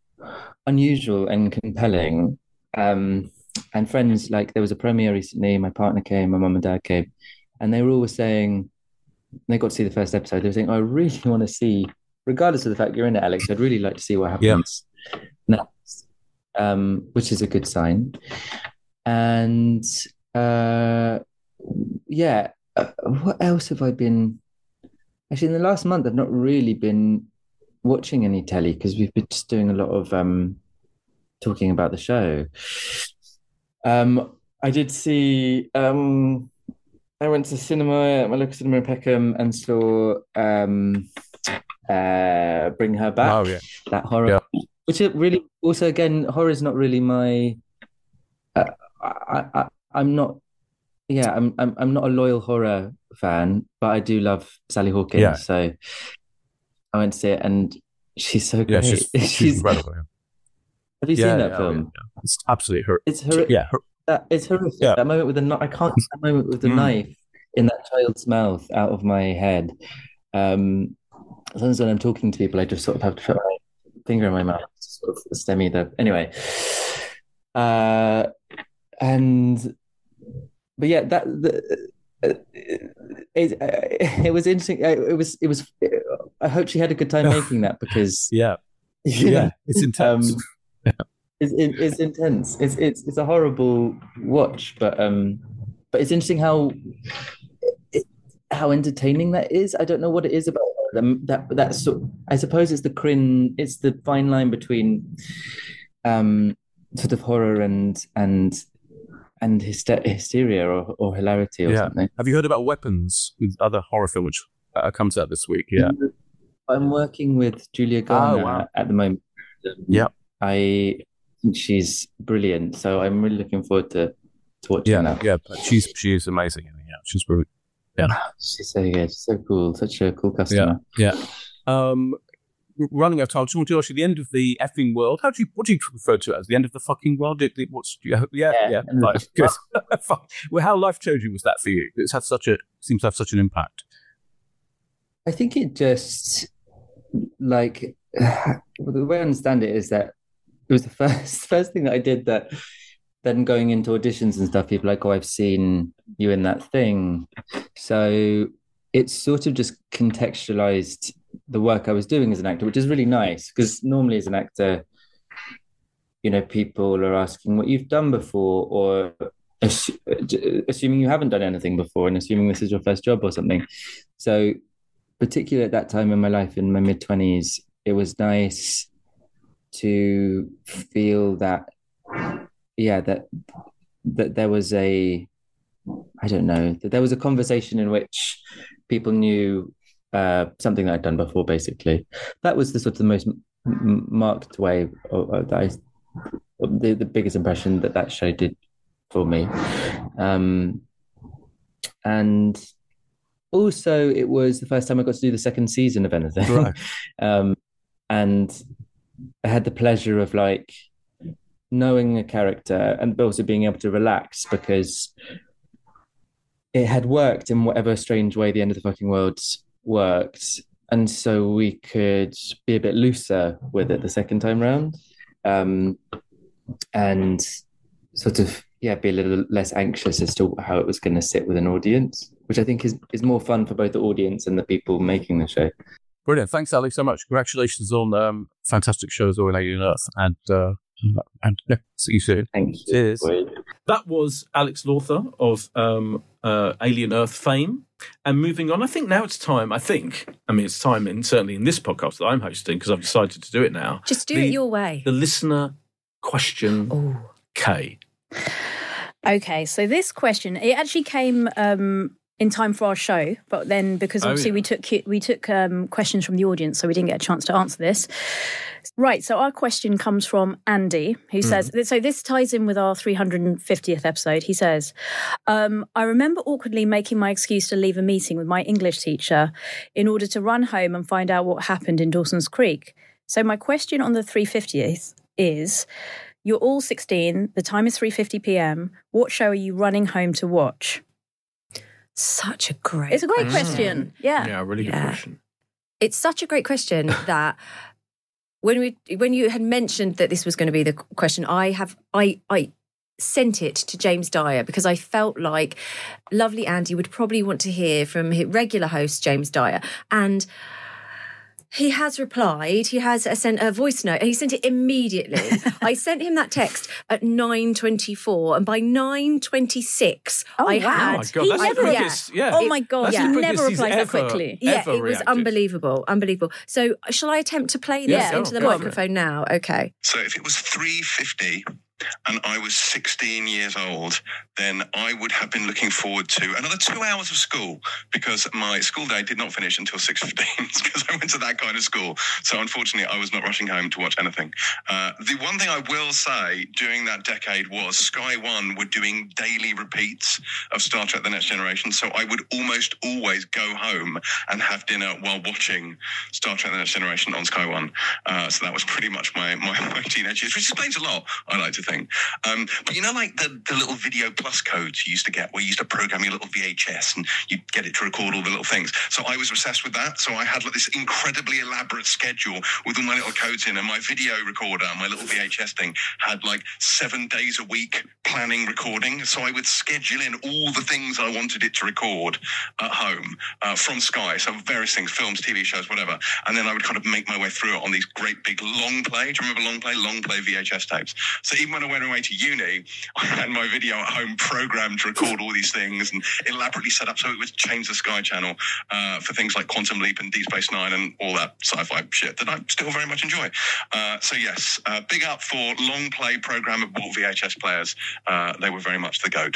unusual and compelling. Um, and friends, like there was a premiere recently, my partner came, my mum and dad came, and they were always saying, they got to see the first episode, they were saying, oh, I really want to see, regardless of the fact you're in it, Alex, I'd really like to see what happens yeah. next, um, which is a good sign. And Uh, yeah. Uh, what else have I been? Actually, in the last month, I've not really been watching any telly because we've been just doing a lot of um, talking about the show. Um, I did see. Um, I went to cinema at my local cinema in Peckham and saw um, uh, Bring Her Back. Oh yeah, that horror. Yeah. Which it really also again, horror is not really my. Uh, I, I I'm not, yeah, I'm I'm I'm not a loyal horror fan, but I do love Sally Hawkins. Yeah. So I went to see it, and she's so great. Yeah, she's, she's, she's incredible. Yeah. Have you yeah, seen that yeah, film? Yeah, yeah. It's absolutely horrific. It's horrific. Yeah, her- that, it's horrific. Yeah. That moment with the I can't get that moment with the mm. knife in that child's mouth out of my head. Um, sometimes when I'm talking to people, I just sort of have to put my finger in my mouth to sort of stem the anyway. Uh, and. But yeah, that the, uh, it, uh, it was interesting. Uh, it was it was. Uh, I hope she had a good time making that because yeah, yeah, know, it's intense. Um, yeah. it's, it, it's intense. It's it's it's a horrible watch, but um, but it's interesting how it, how entertaining that is. I don't know what it is about them. That that sort. I suppose it's the crin. It's the fine line between um, sort of horror and and. and hyster- hysteria or, or hilarity or yeah. something. Have you heard about Weapons, with other horror film which uh, comes out this week? Yeah, I'm working with Julia Garner oh, wow. at the moment. Yeah, I think she's brilliant, so I'm really looking forward to, to watching yeah, that. Yeah, she's she is amazing. Yeah, she's brilliant. Yeah, she's so good, she's so cool, such a cool customer. Yeah, yeah. Um, running out of time, I just want to ask you the end of the effing world. How do you what do you refer to it as? The end of the fucking world? Did, did, what's yeah yeah yeah? yeah. Right, good. Well, how life changing was that for you? It's had such a seems to have such an impact. I think it just like the way I understand it is that it was the first first thing that I did that then going into auditions and stuff, people are like, oh, I've seen you in that thing. So it's sort of just contextualized the work I was doing as an actor, which is really nice, because normally as an actor, you know, people are asking what you've done before, or assu- assuming you haven't done anything before and assuming this is your first job or something. So particularly at that time in my life, in my mid-twenties, it was nice to feel that, yeah, that that there was a, I don't know, that there was a conversation in which people knew uh, something that I'd done before, basically. That was the sort of the most m- marked way, of, of that I, the, the biggest impression that that show did for me. Um, and also, it was the first time I got to do the second season of anything. Right. um, and I had the pleasure of like knowing a character and also being able to relax, because it had worked in whatever strange way the End of the Fucking World's worked. And so we could be a bit looser with it the second time round. Um, and sort of, yeah, be a little less anxious as to how it was going to sit with an audience, which I think is, is more fun for both the audience and the people making the show. Brilliant. Thanks, Ali, so much. Congratulations on um, fantastic shows all in Alien Earth. And, uh, and yeah, see you soon. Thank you. Cheers. That was Alex Lawther of um, uh, Alien Earth fame. And moving on, I think now it's time, I think, I mean, it's time, in, certainly in this podcast that I'm hosting, because I've decided to do it now. Just do the, it your way. The listener question Ooh. K. Okay, so this question, it actually came um, in time for our show, but then because obviously oh, yeah. we took we took um, questions from the audience, so we didn't get a chance to answer this. Right, so our question comes from Andy, who says, mm. so this ties in with our three hundred fiftieth episode. He says, um, I remember awkwardly making my excuse to leave a meeting with my English teacher in order to run home and find out what happened in Dawson's Creek. So my question on the three hundred fiftieth is, you're all sixteen, the time is three fifty p.m. What show are you running home to watch? Such a great It's a great question. question. Yeah. Yeah, really good Yeah. question. It's such a great question that when we when you had mentioned that this was going to be the question, I have I I sent it to James Dyer because I felt like lovely Andy would probably want to hear from his regular host James Dyer, and he has replied. He has sent a voice note, and he sent it immediately. I sent him that text at nine twenty-four, and by nine twenty-six, Oh, I wow. had. Oh my God, He that's never- the quickest. Yeah. Oh my God, That's yeah. the He quickest never he's replies that ever- quickly. Yeah, ever it was reacted. unbelievable, unbelievable. So, shall I attempt to play this Yeah, into go, the go for it. microphone now? Okay. So if it was three fifty and I was sixteen years old, then I would have been looking forward to another two hours of school, because my school day did not finish until six fifteen because I went to that kind of school. So unfortunately, I was not rushing home to watch anything. Uh, the one thing I will say during that decade was Sky One were doing daily repeats of Star Trek The Next Generation. So I would almost always go home and have dinner while watching Star Trek The Next Generation on Sky One. Uh, so that was pretty much my, my, my teenage years, which explains a lot, I like to think. Um, but you know, like the, the little video plus codes you used to get, where you used to program your little V H S and you'd get it to record all the little things. So I was obsessed with that. So I had like this incredibly elaborate schedule with all my little codes in, and my video recorder, my little V H S thing, had like seven days a week planning recording. So I would schedule in all the things I wanted it to record at home uh, from Sky. So various things, films, T V shows, whatever. And then I would kind of make my way through it on these great big long play. Do you remember long play? Long play V H S tapes. So even when I went away to uni, I had my video at home programmed to record all these things and elaborately set up so it would change the Sky channel uh, for things like Quantum Leap and Deep Space Nine and all that sci-fi shit that I still very much enjoy. Uh, so yes, uh, big up for long play programmable V H S players. Uh, they were very much the GOAT.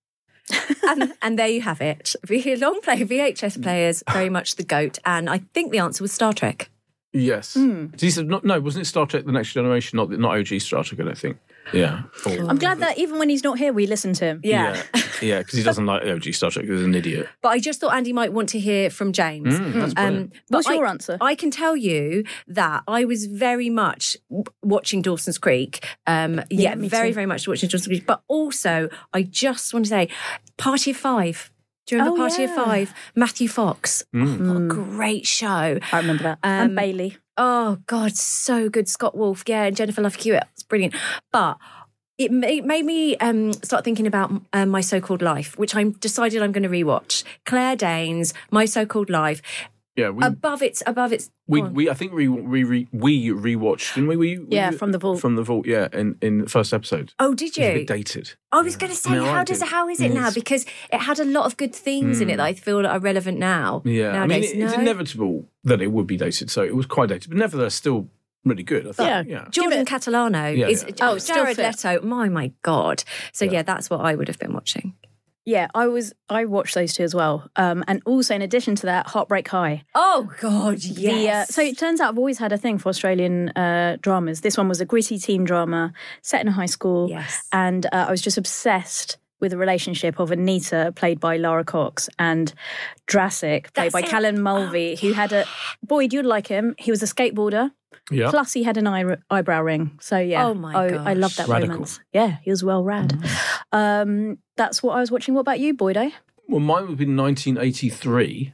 and, and there you have it. V- Long play V H S players, very much the GOAT. And I think the answer was Star Trek. Yes. Mm. He said, no, no, wasn't it Star Trek The Next Generation? Not not O G Star Trek, I don't think. Yeah. Or- I'm glad that even when he's not here, we listen to him. Yeah. Yeah, because he doesn't like O G Star Trek. He's an idiot. But I just thought Andy might want to hear from James. Mm, that's brilliant. but What's your I, answer? I can tell you that I was very much w- watching Dawson's Creek. Um, yeah, Yeah, me very, too. very much watching Dawson's Creek. But also, I just want to say, Party of Five. Do you remember Oh, Party yeah. of Five? Matthew Fox. Mm. Oh, what a great show. I remember that. Um, and Bailey. Oh, God, so good. Scott Wolf, yeah, and Jennifer Love Hewitt. It's brilliant. But it made, made me um, start thinking about um, My So-Called Life, which I'm decided I'm going to rewatch. Claire Danes, My So-Called Life. Yeah, we, above its, above its. we, go on. we I think we we we, we rewatched, didn't we? we Yeah, we, From the Vault. From the Vault, yeah, in, in the first episode. Oh, did It was a you? bit dated. I was going to say, No, I how does did. how is it now? Yes. Because it had a lot of good themes in it that I feel that are relevant now. Yeah, nowadays. I mean, it, it's No? inevitable that it would be dated, so it was quite dated, but nevertheless, still really good. I think. Yeah. yeah. Jordan Catalano Yeah, is yeah. oh, Oh, still Jared fit. Leto. My my God. So yeah. Yeah. that's what I would have been watching. Yeah, I was. I watched those two as well. Um, and also, in addition to that, Heartbreak High. Oh God, The, uh, so it turns out I've always had a thing for Australian uh, dramas. This one was a gritty teen drama set in high school. Yes. And uh, I was just obsessed with the relationship of Anita, played by Lara Cox, and Drassic, played That's by it. Callan Mulvey, who had a... Boyd, you'd like him. He was a skateboarder. Yeah. Plus, he had an eye, eyebrow ring. So, yeah. Oh, my I, I love that Radical. romance. Yeah, he was well rad. Um, that's what I was watching. What about you, Boydo? Well, mine would have been nineteen eighty-three.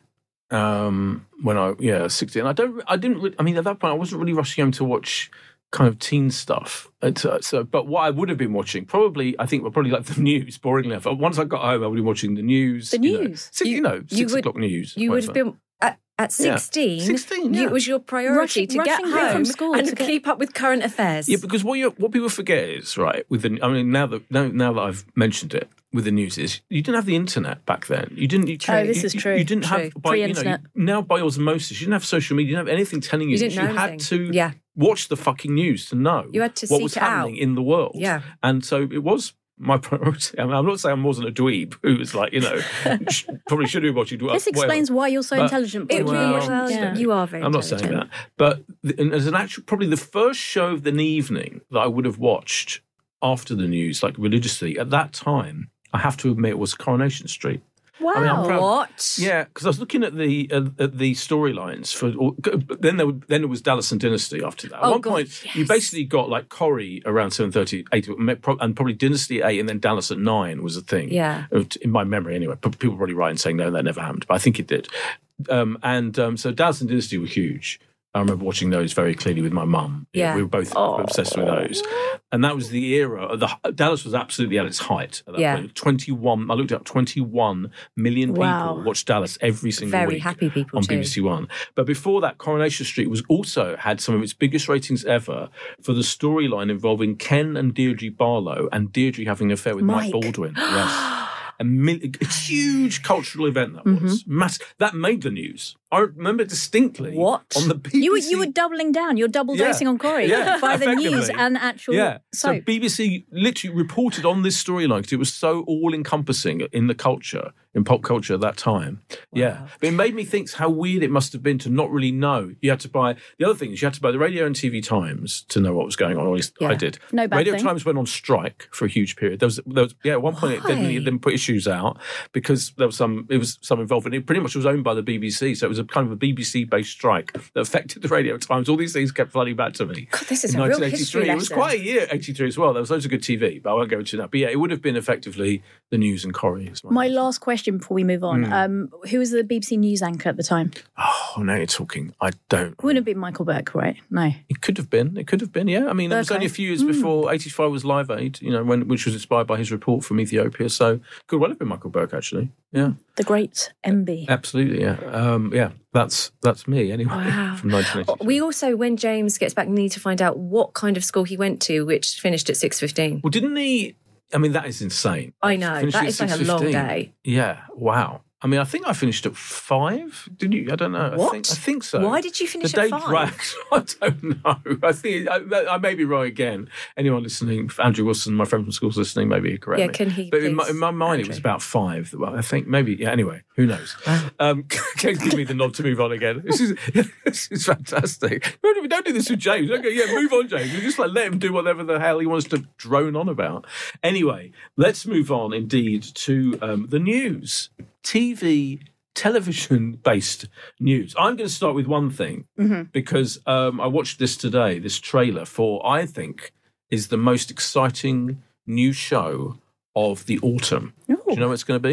Um, when I yeah sixteen. I don't. I didn't. Re- I mean, at that point, I wasn't really rushing home to watch kind of teen stuff. It's, uh, so, but what I would have been watching, probably, I think, probably like the news. Boringly enough, once I got home, I would have been watching the news. The you know. news? Six, you, You- know, you six would- o'clock news. You would have whatever. been at, at Yeah. sixteen. sixteen, you- yeah. It was your priority Rushing- to get rushing home home from school and to get- keep up with current affairs. Yeah, because what you what people forget is right with the. I mean, now that now, now that I've mentioned it with the news is you didn't have the internet back then. You didn't. You, Oh, this you, is you- true. You didn't True. have by, you know, Pre-internet. you- now by osmosis. You didn't have social media. You didn't have anything telling you. You this. didn't know You had anything. to Yeah. watch the fucking news to know. You had to what seek was it happening out. in the world. Yeah. and so it was my priority. I mean, I'm not saying I wasn't a dweeb who was like, you know, sh- probably should have been watching. This explains why you're so But- intelligent, It Boydo. Well, really well, Yeah. you are very I'm not saying intelligent. that, but the, and as an actual, probably the first show of the evening that I would have watched after the news, like religiously, at that time, I have to admit, was Coronation Street. Wow. I mean, I'm proud- What? Yeah, because I was looking at the uh, at the storylines for. Or, but then there would, then it was Dallas and Dynasty after that. At Oh, one God, point, you yes. basically got like Corrie around seven thirty, eight, and probably Dynasty at eight, and then Dallas at nine was a thing. Yeah. in my memory anyway. But people probably write and saying no, that never happened, but I think it did. Um, and um, so Dallas and Dynasty were huge. I remember watching those very clearly with my mum. Yeah. we were both Oh. obsessed with those, and that was the era. Of the Dallas was absolutely at its height at that Yeah. point. Twenty-one. I looked up. Twenty-one million people Wow. watched Dallas every single Very week happy people on too. B B C One. But before that, Coronation Street was also had some of its biggest ratings ever for the storyline involving Ken and Deirdre Barlow, and Deirdre having an affair with Mike, Mike. Baldwin. Yes. A, mil- a huge cultural event that was. Mm-hmm. Mass- that made the news. I remember distinctly What? on the B B C. You were you were doubling down. You're double Yeah. dosing on Corrie Yeah, by the news effectively. and actual Yeah, so soap. B B C literally reported on this storyline because it was so all-encompassing in the culture, in pop culture at that time. Yeah, but it made me think how weird it must have been to not really know. You had to buy, the other thing is you had to buy the Radio and T V Times to know what was going on, or at least I Yeah. did. No bad Radio thing. Times went on strike for a huge period. There was, there was yeah, at one point it didn't, Why? it didn't put issues out because there was some, it was some involvement. It pretty much was owned by the B B C, so it was a kind of a B B C-based strike that affected the Radio Times. All these things kept flooding back to me. God, this is In a real nineteen history eighty-three, it was lesson. quite a year, eighty-three as well. There was loads of good T V, but I won't go into that. But yeah, it would have been effectively the news and Corrie. as well. My last question before we move on: Hmm. um, who was the B B C news anchor at the time? Oh, now you're talking. I don't. Wouldn't have been Michael Burke, right? No. It could have been. It could have been. Yeah. I mean, it was Okay. only a few years before eighty-five was Live Aid. You know, when which was inspired by his report from Ethiopia. So could well have been Michael Burke actually. Yeah, The great M B. absolutely. Yeah. Um, yeah. That's that's me anyway. Wow. From nineteen eighty-three. We also, when James gets back, need to find out what kind of school he went to, which finished at six fifteen. Well, didn't he? I mean, that is insane. I know, Finished that at is like a long six fifteen. day. Yeah. Wow. I mean, I think I finished at five. Did you? I don't know. I What? think, I think so. Why did you finish the at day five? dragged. I don't know. I think I, I may be wrong again. Anyone listening, Andrew Wilson, my friend from school's listening, maybe he correct Yeah, me. can he But in my, please, in my mind, it was Andrew? about five. Well, I think maybe. Yeah. Anyway, who knows? Um, Ken's give me the nod to move on again. This is this is fantastic. We don't, we don't do this with James. Okay, yeah, move on, James. We just like let him do whatever the hell he wants to drone on about. Anyway, let's move on indeed to um, the news. T V. Television-based news. I'm going to start with one thing because um, I watched this today, this trailer for, I think, is the most exciting new show of the autumn. Do you know what it's going to be?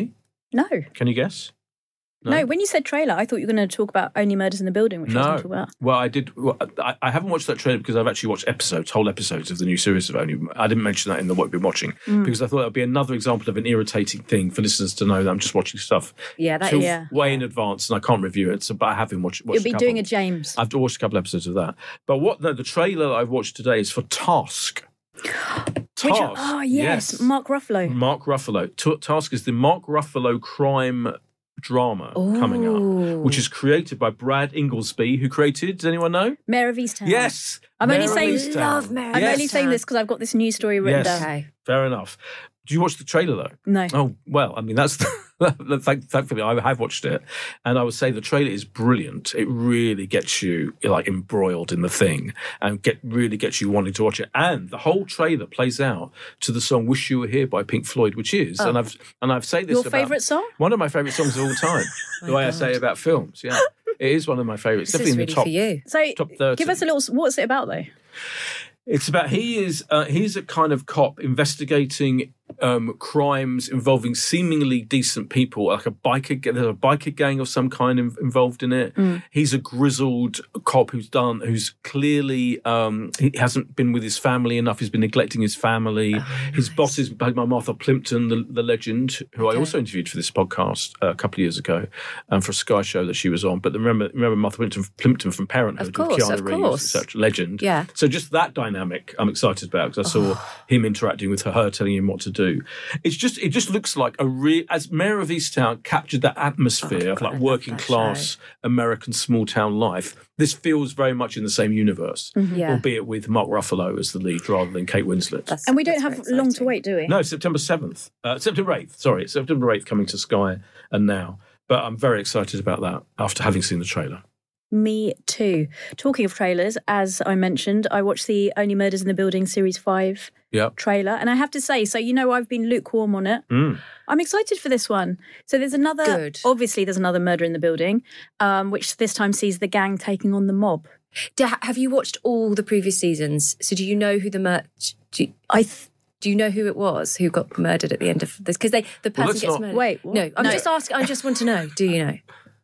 No. Can you guess? no, When you said trailer, I thought you were going to talk about Only Murders in the Building, which I was going to talk No. about. Well, I did. Well, I, I haven't watched that trailer because I've actually watched episodes, whole episodes of the new series of Only. I didn't mention that in the what we've been watching Mm. because I thought that would be another example of an irritating thing for listeners to know that I'm just watching stuff Yeah, that till is. Yeah. way in advance and I can't review it. So, but I have been watch, watched. You'll be a couple. doing a James. I've watched a couple episodes of that. But what no, the trailer that I've watched today is for Task. Which, Task. oh, yes, Mark Ruffalo. Mark Ruffalo. T- Task is the Mark Ruffalo crime drama coming up, which is created by Brad Inglesby, who created, does anyone know? Mayor of Easttown. Yes. I'm only Mayor of saying- Easttown. Love Mayor I'm Yes. only saying this because I've got this news story written Yes. down. Okay. Fair enough. Do you watch the trailer though? No. Oh, well, I mean, that's thank, thankfully I have watched it. And I would say the trailer is brilliant. It really gets you like embroiled in the thing and get really gets you wanting to watch it. And the whole trailer plays out to the song Wish You Were Here by Pink Floyd, which is, and I've and I've said this Your about favourite song? one of my favourite songs of all time. the way I say about films, yeah. It is one of my favourites. This is Definitely really in the top. for you. So Top thirty. give us a little, what's it about though? It's about he is uh, he's a kind of cop investigating um, crimes involving seemingly decent people, like a biker. There's a biker gang of some kind in, involved in it. Mm. He's a grizzled cop who's done, who's clearly um, he hasn't been with his family enough. He's been neglecting his family. Oh, his nice. boss is played by Martha Plimpton, the, the legend, who I Okay. also interviewed for this podcast uh, a couple of years ago, um, for a Sky show that she was on. But remember, remember Martha Plimpton, Plimpton from Parenthood, Of course, with Keanu of Reeves, course. such legend. Yeah. So just that dynamic, I'm excited about because I saw him interacting with her, her telling him what to do. It's just, it just looks like a real, as Mayor of Easttown captured that atmosphere Oh, of God, I like love working that class American small town life. This feels very much in the same universe, Yeah. albeit with Mark Ruffalo as the lead rather than Kate Winslet. That's- And we don't that's have very long to exciting. wait, do we? No, September seventh. Uh, September eighth, sorry. September eighth coming to Sky and Now. But I'm very excited about that after having seen the trailer. Me too. Talking of trailers, as I mentioned, I watched the Only Murders in the Building Series five Yep. trailer. And I have to say, so you know I've been lukewarm on it. Mm. I'm excited for this one. So there's another, Good. obviously there's another Murder in the Building, um, which this time sees the gang taking on the mob. Do, have you watched all the previous seasons? So do you know who the mur- do, you, I th- do you know who it was who got murdered at the end of this? Because they the person let's gets not- murdered. Wait, what? no, I'm No. just asking. I just want to know. Do you know?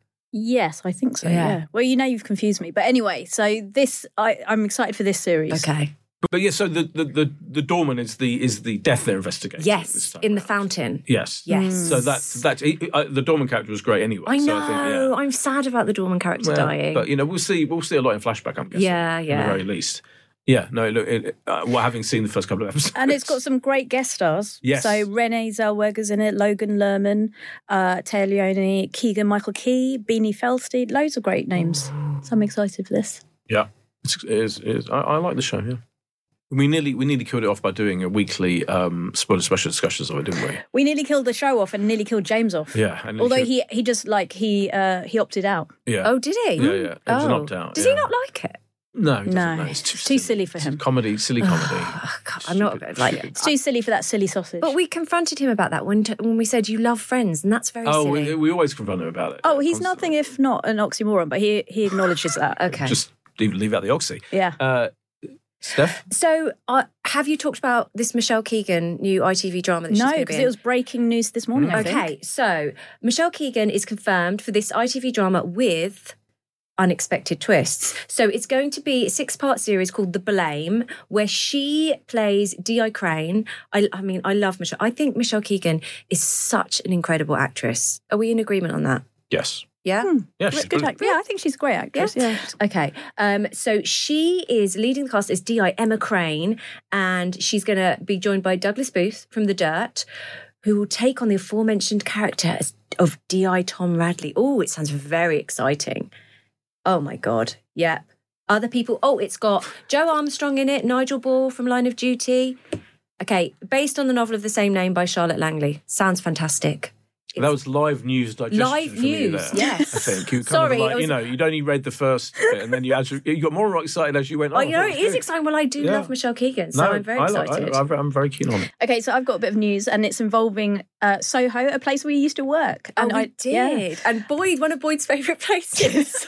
Yes, I think so. Yeah. Yeah. Well, you know, you've confused me. But anyway, so this, I, I'm excited for this series. Okay. But, but yeah, so the, the, the, the doorman is the is the death they're investigating. this Yes, time in the round. fountain. Yes. Yes. So that's that's he, uh, the doorman character was great anyway. I know. So I think, yeah. I'm sad about the Dorman character Well, dying. But you know, we'll see. We'll see a lot in flashback. I'm guessing. Yeah, At yeah. the very least. Yeah. No. Look. It, uh, well, having seen the first couple of episodes, And it's got some great guest stars. Yes. So Renee Zellweger's in it, Logan Lerman, uh, Taya Leone, Keegan Michael Key, Beanie Feldstein, loads of great names. So I'm excited for this. Yeah. It's, it is. It is. I, I like the show. Yeah. We nearly we nearly killed it off by doing a weekly um, spoiler special discussions of it, didn't we? We nearly killed the show off and nearly killed James off. Yeah. And Although killed- he he just like he uh, he opted out. Yeah. oh, did he? Yeah. Yeah. It was an Oh. opt out. Does yeah. he not like it? No. He doesn't, No. no. It's too, Too silly for It's him. Comedy. Silly comedy. Oh, God, I'm not Stupid, like. stupid. It's too silly for that silly sausage. But we confronted him about that when when we said you love Friends, and that's very Oh, silly. we, we always confront him about it. oh, he's Constantly. nothing if not an oxymoron, but he he acknowledges that. okay. Just leave, leave out the oxy. Yeah. Uh, Steph? So, uh, have you talked about this Michelle Keegan new I T V drama that she's No, going to be because in? it was breaking news this morning. I think. Okay, so Michelle Keegan is confirmed for this I T V drama with unexpected twists. So it's going to be a six-part series called The Blame, where she plays D I Crane. I, I mean, I love Michelle. I think Michelle Keegan is such an incredible actress. Are we in agreement on that? Yes. Yeah? Yeah, she's Good brilliant. act- yeah, I think she's a great actress. Yeah. Yeah. Okay. Um, so she is leading the cast as D I Emma Crane, and she's going to be joined by Douglas Booth from The Dirt, who will take on the aforementioned character as, of D I Tom Radley. Oh, it sounds very exciting. Oh, my God. Yep. Other people. Oh, it's got Joe Armstrong in it, Nigel Ball from Line of Duty. Okay. Based on the novel of the same name by Charlotte Langley. Sounds fantastic. That was live news digestion. Live from you news, there, yes. I think. You kind Sorry, of like, it was- you know, you'd only read the first bit and then you actually, you got more excited as you went on. Oh, you know, it is exciting. Well, I do Yeah. love Michelle Keegan, so No, I'm very I like- excited. I, I'm very keen on it. Okay, so I've got a bit of news, and it's involving uh, Soho, a place where you used to work. Oh, And we I did. yeah. And Boyd, one of Boyd's favourite places.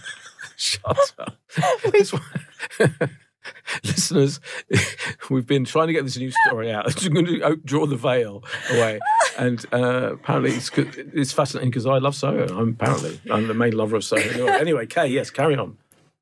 Shut up. This one- Listeners, we've been trying to get this news story out. I'm going to draw the veil away. and uh, apparently it's good- it's fascinating because I love Soho. I'm apparently I'm the main lover of Soho. Anyway, Kay, yes, carry on.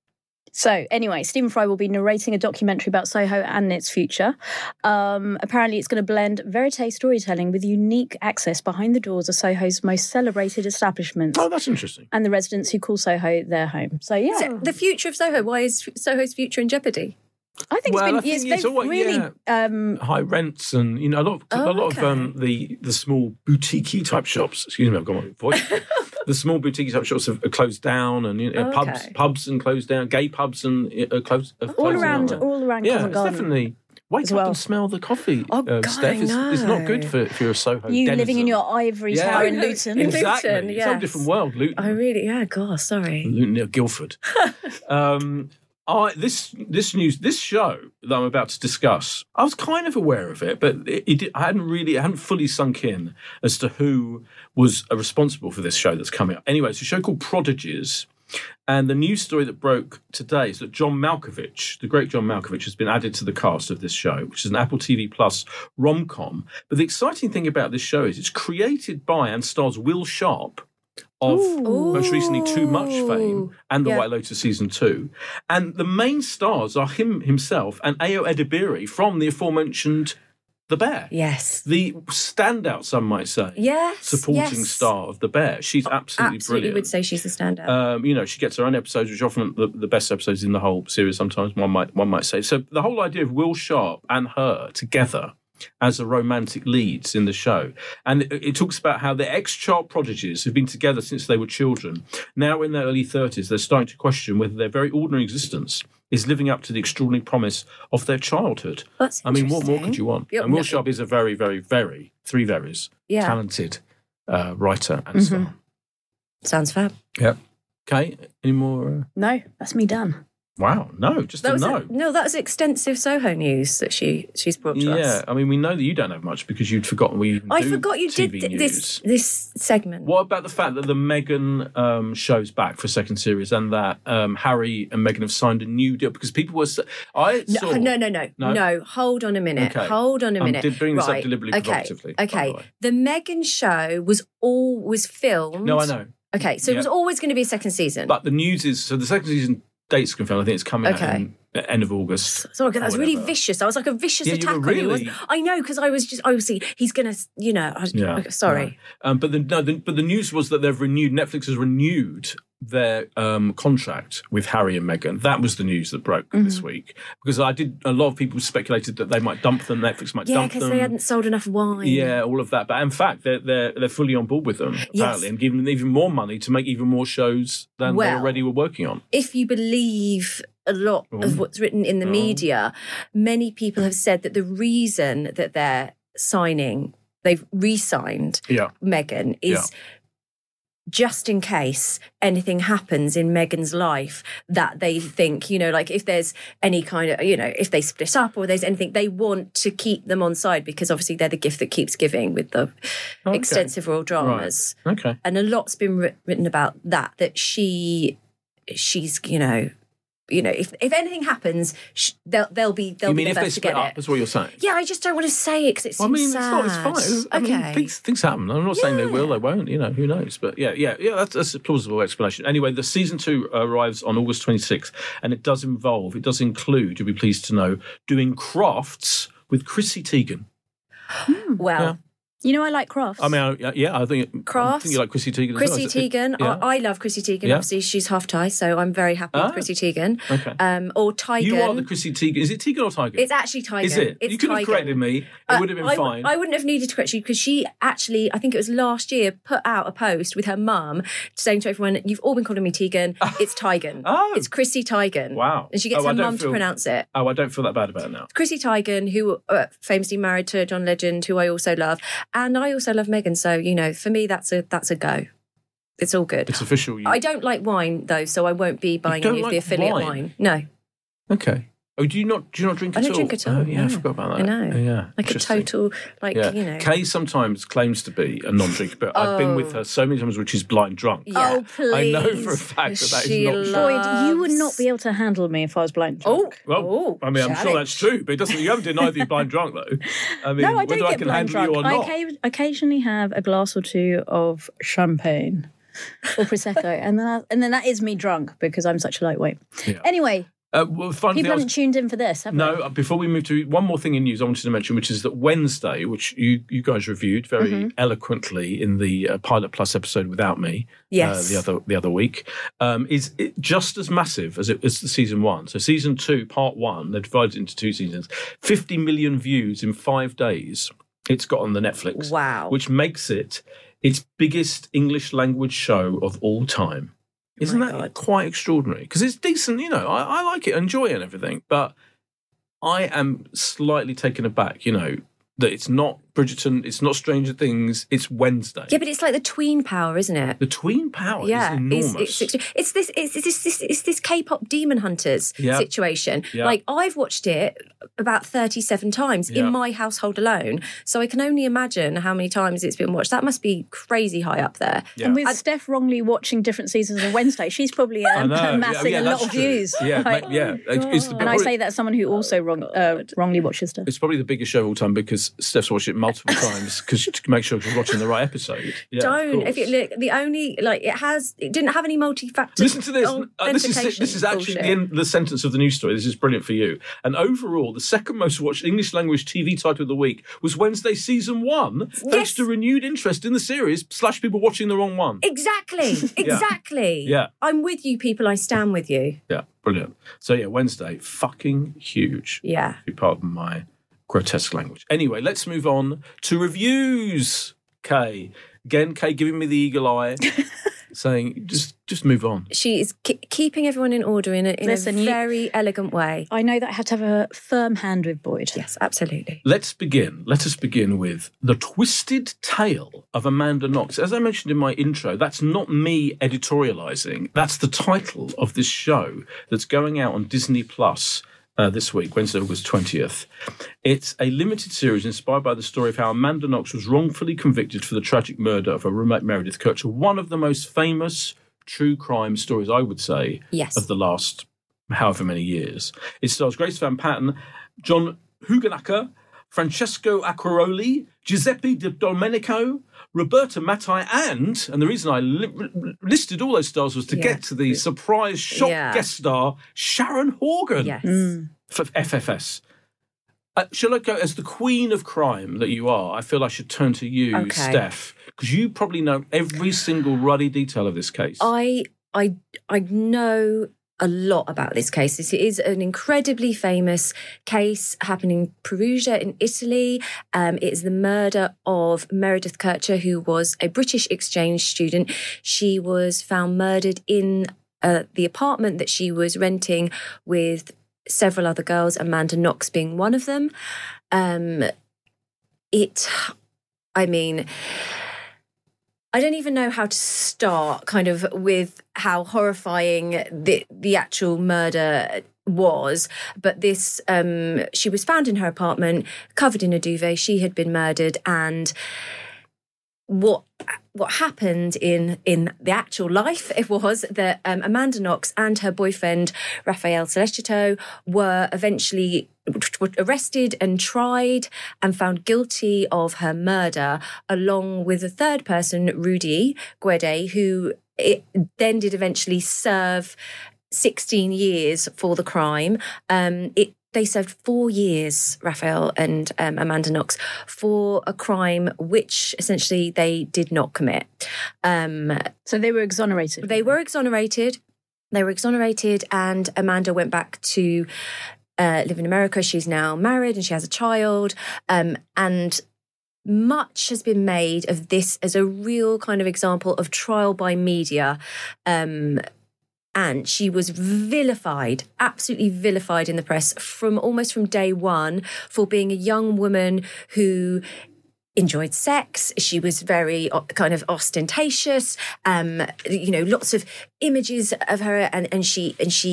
So anyway, Stephen Fry will be narrating a documentary about Soho and its future. Um, apparently it's going to blend verite storytelling with unique access behind the doors of Soho's most celebrated establishments Oh, that's interesting. and the residents who call Soho their home. So yeah, So the future of Soho. Why is Soho's future in jeopardy? I think Well, I it's been think it's, it's they've always- really yeah. um, High rents and you know a lot of Oh, a lot of okay. um, the the small boutique type shops. Excuse me, I've got my voice. The small boutique type shops have, are closed down, and you know, Oh, pubs okay. pubs and closed down. Gay pubs and uh, closed. Are all closing, around aren't they? all around Yeah, Covent it's Garden. definitely. Wake as up well. and smell the coffee, Oh, uh, God, Steph. It's, I it's not good know. for if you're a Soho. You living in denizen. your ivory Yeah. tower in I know. Luton. In Exactly. Luton, It's a yes. different world, Luton. I really, yeah, gosh, sorry. Luton near Guildford. um, I this this news this show that I'm about to discuss, I was kind of aware of it, but it, it I hadn't really, I hadn't fully sunk in as to who was uh, responsible for this show that's coming up. Anyway, it's a show called Prodigies. And the news story that broke today is that John Malkovich, the great John Malkovich, has been added to the cast of this show, which is an Apple T V Plus rom-com. But the exciting thing about this show is it's created by and stars Will Sharp of Ooh. most recently Too Much fame and The Yeah. White Lotus season two. And the main stars are him himself and Ayo Edebiri from the aforementioned The Bear. Yes. The standout, some might say, Yes. supporting yes. star of The Bear. She's absolutely, Absolutely brilliant. would say she's the standout. Um, you know, she gets her own episodes, which are often the, the best episodes in the whole series. Sometimes one might one might say. So the whole idea of Will Sharp and her together as the romantic leads in the show, and it, it talks about how the ex-child prodigies have been together since they were children. Now in their early thirties, they're starting to question whether their very ordinary existence is living up to the extraordinary promise of their childhood. That's I mean, what more interesting. could you want? Yep, and Will no- Sharp is a very, very, very three verys Yeah. talented uh, writer and Mhm. star. Sounds fab. Yep. Okay. Any more? Uh... No, that's me done. Wow. No, just That a was no. a, no, that was extensive Soho news that she she's brought to Yeah, us. I mean, we know that you don't have much because you'd forgotten we even I do forgot you T did V th- news. this this segment. What about the fact that the Meghan um, show's back for a second series and that um, Harry and Meghan have signed a new deal? Because people were... sa- I saw... No, no, no, no, No? no. Hold on a minute. Okay. Hold on a I'm minute. did bring this up right. deliberately okay. provocatively, by Okay. the way. The Meghan show was all was filmed. No, I know. Okay, so it was Yeah. always going to be a second season. But the news is... So the second season date's confirmed. I think it's coming Okay. out in the end of August. Sorry, that was or really whatever. vicious. I was like a vicious Yeah, you attack were on you. really- wasn't- I know because I was just. I was see. He's gonna. You know. I, Yeah. okay, sorry. Um, but the no, the, but the news was that they've renewed. Netflix has renewed their um, contract with Harry and Meghan. That was the news that broke this Mm-hmm. week because I did. A lot of people speculated that they might dump them. Netflix might Yeah, dump because them. they hadn't sold enough wine. Yeah, all of that. But in fact, they're they're they're fully on board with them apparently, Yes. and giving them even more money to make even more shows than they Well, already were working on. If you believe a lot Oh. of what's written in the Oh. media, many people have said that the reason that they're signing, they've re-signed Yeah, Meghan is Yeah. just in case anything happens in Meghan's life that they think, you know, like if there's any kind of, you know, if they split up or there's anything, they want to keep them on side because obviously they're the gift that keeps giving with the Okay. extensive royal dramas. Okay. And a lot's been writ- written about that, that she, she's, you know, you know, if, if anything happens, sh- they'll, they'll be, they'll You be mean the if they first to split get up? it. That's what you're saying. Yeah, I just don't want to say it because it Well, I seems mean, sad. it's not. It's fine. I mean, Okay. things, things happen. I'm not saying they will, Yeah. they won't. You know, who knows? But yeah, yeah, yeah. That's, that's a plausible explanation. Anyway, the season two arrives on August twenty-sixth, and it does involve, it does include, you'll be pleased to know, doing crafts with Chrissy Teigen. Well, Yeah. You know, I like crafts. I mean, I, yeah, I think. I Crafts? think you like Chrissy Teigen. as well. Chrissy Is it- Teigen. yeah. I, I love Chrissy Teigen. Yeah. Obviously, she's half Thai, so I'm very happy Ah. with Chrissy Teigen. Okay. Um, or Teigen. You are the Chrissy Teigen. Is it Teigen or Teigen? It's actually Teigen. Is it? It's You could have Teigen. corrected me. It Uh, would have been I, fine. I wouldn't have needed to correct you because she actually, I think it was last year, put out a post with her mum saying to everyone, "You've all been calling me Teigen. It's Teigen. Oh. It's Chrissy Teigen." Wow. And she gets Oh, I her don't mum to feel- pronounce it. Oh, I don't feel that bad about it now. Chrissy Teigen, who uh, famously married to John Legend, who I also love, and I also love Meghan. So you know, for me, that's a that's a go. It's all good. It's official. You... I don't like wine though, so I won't be buying don't any of like the affiliate wine? wine. No, Okay. Oh, do you not? Do you not drink I at don't all? drink at all, Oh, yeah, I no. forgot about that. I know. Oh, yeah, Like a interesting. total, like, Yeah. you know. Kay sometimes claims to be a non-drinker, but I've been with Oh. her so many times where she's blind drunk. Yeah. Oh, please. I know for a fact that that is She not true. Boyd, you would loves- not be able to handle me if I was blind Oh, drunk. Well, oh, I mean, I'm sure challenge. that's true, but it doesn't. You haven't denied that you're blind drunk, though. I mean, No, I whether don't I get can blind handle drunk. you or I not. occa- occasionally have a glass or two of champagne or prosecco, and then I, and then that is me drunk because I'm such a lightweight. Yeah. Anyway, Uh, well, fun thing people I was- haven't tuned in for this, have No, they? uh, before we move to one more thing in news, I wanted to mention, which is that Wednesday, which you, you guys reviewed very Mm-hmm. eloquently in the uh, Pilot Plus episode without me, Yes. uh, the other the other week, um, is it just as massive as it as the season one. So season two, part one, they're divided into two seasons. Fifty million views in five days. It's got on the Netflix. Wow. Which makes it its biggest English language show of all time. Isn't my that God. quite extraordinary? Because it's decent, you know, I, I like it, I enjoy it and everything, but I am slightly taken aback, you know, that it's not Bridgerton, it's not Stranger Things, it's Wednesday. Yeah, but it's like the tween power, isn't it? The tween power Yeah, is enormous. it's, it's, it's this it's, it's this it's this K-pop Demon Hunters Yeah. situation. Yeah. Like I've watched it about thirty-seven times Yeah. in my household alone, so I can only imagine how many times it's been watched. That must be crazy high up there. Yeah. And with Steph wrongly watching different seasons of Wednesday, she's probably I um, know. Yeah, amassing yeah, a lot that's of true. views. Yeah, Like, ma- yeah. It's, it's the, and I say that as someone who also wrong, uh, wrongly watches stuff. It's probably the biggest show of all time because Steph's watched it multiple times because to make sure she's watching the right episode. Yeah, of Don't if course. you look the only like it has it didn't have any multi-factor. Listen to this. Uh, this is this is actually the, bullshit. end, the sentence of the news story. This is brilliant for you. And overall, the second most watched English language T V title of the week was Wednesday season one, thanks Yes. to renewed interest in the series slash people watching the wrong one. Exactly, exactly. Yeah. I'm with you, people. I stand with you. Yeah, brilliant. So yeah, Wednesday, fucking huge. Yeah. If you pardon my grotesque language. Anyway, let's move on to reviews. Kay, again, Kay giving me the eagle eye, saying just just move on. She is ke- keeping everyone in order in a, in Listen, a you- very elegant way. I know that I have to have a firm hand with Boyd. Yes, absolutely. Let's begin. Let us begin with The Twisted Tale of Amanda Knox. As I mentioned in my intro, that's not me editorializing. That's the title of this show that's going out on Disney Plus uh, this week, Wednesday, August twentieth. It's a limited series inspired by the story of how Amanda Knox was wrongfully convicted for the tragic murder of her roommate Meredith Kercher, one of the most famous true crime stories, I would say, Yes. of the last however many years. It stars Grace Van Patten, John Huganacker, Francesco Acquaroli, Giuseppe Di Domenico, Roberta Mattei, and, and the reason I li- listed all those stars was to Yeah. get to the surprise shock Yeah. guest star, Sharon Horgan Yes. for F F S. Uh, shall I go as the queen of crime that you are? I feel I should turn to you, Okay. Steph, because you probably know every single ruddy detail of this case. I I I know a lot about this case. This is an incredibly famous case happening in Perugia in Italy. Um, it is the murder of Meredith Kercher, who was a British exchange student. She was found murdered in uh, the apartment that she was renting with several other girls, Amanda Knox being one of them. Um, it, I mean... I don't even know how to start kind of with how horrifying the the actual murder was, but this um she was found in her apartment covered in a duvet. She had been murdered, and what what happened in in the actual life it was that um, Amanda Knox and her boyfriend Raphael Celestito were eventually were arrested and tried and found guilty of her murder, along with a third person, Rudy Guede, who it then did eventually serve sixteen years for the crime. Um, it They served four years, Raphael and um, Amanda Knox, for a crime which essentially they did not commit. Um, So they were exonerated. they were exonerated. They were exonerated, and Amanda went back to uh, live in America. She's now married and she has a child. Um, and much has been made of this as a real kind of example of trial by media. Um, And she was vilified, absolutely vilified in the press from almost from day one for being a young woman who enjoyed sex. She was very uh, kind of ostentatious. Um, you know, lots of images of her, and and she and she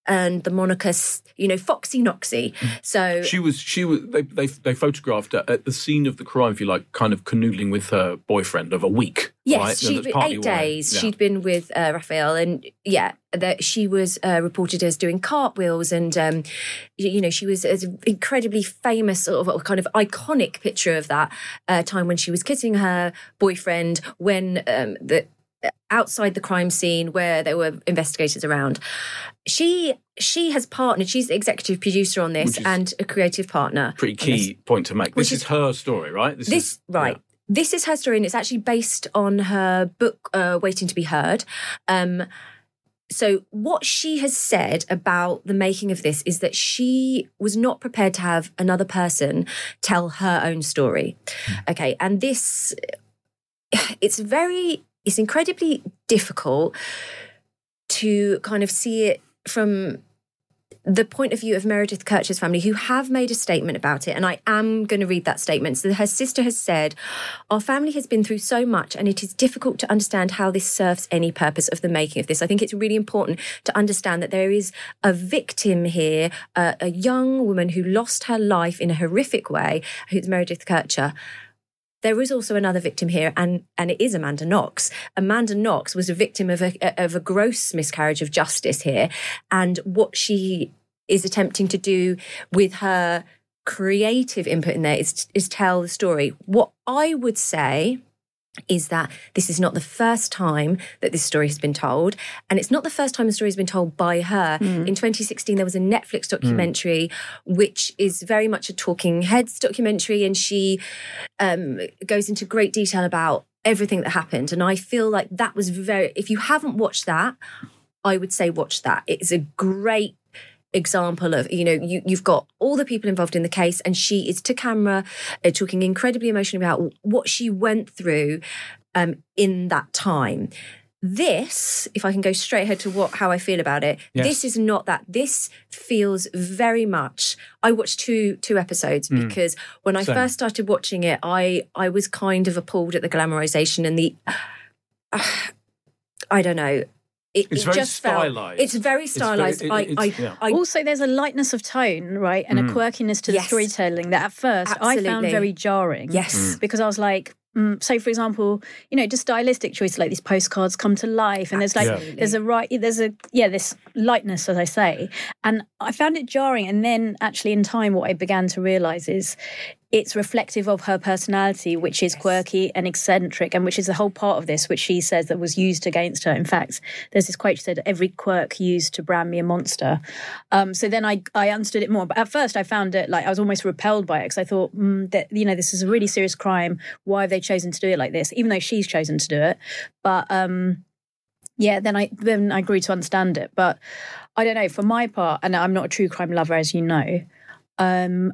earned the moniker, you know, Foxy Noxy. So She was, she was. They, they, they photographed her at the scene of the crime, if you like, kind of canoodling with her boyfriend of a week. yes, right? she'd That's been partly eight why- days. yeah. She'd been with uh, Raphael, and yeah, that she was uh, reported as doing cartwheels, and um, you, you know, she was an incredibly famous, sort of kind of iconic picture of that uh, time when she was kissing her boyfriend when um, the. outside the crime scene where there were investigators around. She she has partnered, she's the executive producer on this Which is and a creative partner. Pretty on this. key point to make. Which This is, is- her story, right? This, is, right. yeah. This is her story, and it's actually based on her book, uh, Waiting to be Heard. Um, so what she has said about the making of this is that she was not prepared to have another person tell her own story. Okay, and this, it's very... It's incredibly difficult to kind of see it from the point of view of Meredith Kercher's family, who have made a statement about it. And I am going to read that statement. So her sister has said, "Our family has been through so much, and it is difficult to understand how this serves any purpose of the making of this." I think it's really important to understand that there is a victim here, uh, a young woman who lost her life in a horrific way, who's Meredith Kercher. There is also another victim here, and, and it is Amanda Knox. Amanda Knox was a victim of a, of a gross miscarriage of justice here. And what she is attempting to do with her creative input in there is, is tell the story. What I would say is that this is not the first time that this story has been told. And it's not the first time the story has been told by her. Mm. In twenty sixteen, there was a Netflix documentary, mm. which is very much a Talking Heads documentary. And she um, goes into great detail about everything that happened. And I feel like that was very, if you haven't watched that, I would say watch that. It's a great example of, you know, you, you've got all the people involved in the case, and she is to camera uh, talking incredibly emotionally about what she went through um, in that time. This, if I can go straight ahead to what how I feel about it, yes. This is not that. This feels very much. I watched two two episodes mm. because when I Same. first started watching it, I I was kind of appalled at the glamorization and the. Uh, I don't know. It, it's it very just stylized. Felt, it's very stylized. It's very, it, I, it's, I, yeah. I, also, there's a lightness of tone, right, and mm. a quirkiness to the yes. storytelling that at first Absolutely. I found very jarring. Yes, mm. because I was like, mm, so for example, you know, just stylistic choices like these postcards come to life, and there's like Absolutely. there's a right, there's a yeah, this lightness, as I say, and I found it jarring. And then actually, in time, what I began to realise is it's reflective of her personality, which is quirky and eccentric, and which is the whole part of this, which she says that was used against her. In fact, there's this quote, she said, "Every quirk used to brand me a monster." Um, so then I, I understood it more. But at first I found it like I was almost repelled by it because I thought mm, that, you know, this is a really serious crime. Why have they chosen to do it like this? Even though she's chosen to do it. But um, yeah, then I then I grew to understand it. But I don't know, for my part, and I'm not a true crime lover, as you know, um,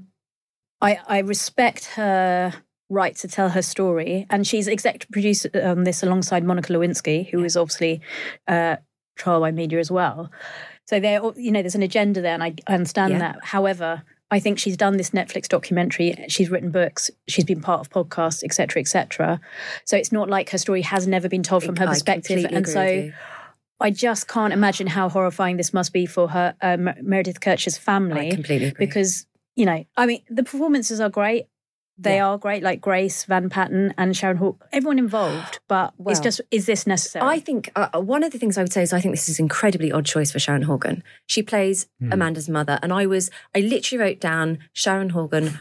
I, I respect her right to tell her story, and she's executive producer on this alongside Monica Lewinsky, who is obviously uh, Trial by Media as well. So there, you know, there's an agenda there, and I, I understand yeah. that. However, I think she's done this Netflix documentary. She's written books. She's been part of podcasts, et cetera, et cetera. So it's not like her story has never been told from her I perspective, and so I just can't imagine how horrifying this must be for her uh, Meredith Kercher's family. I completely agree. Because, you know, I mean, the performances are great. They yeah. are great, like Grace Van Patten and Sharon Hawke, everyone involved. But well, it's just, is this necessary? I think uh, one of the things I would say is I think this is an incredibly odd choice for Sharon Horgan. She plays mm. Amanda's mother. And I was, I literally wrote down Sharon Horgan,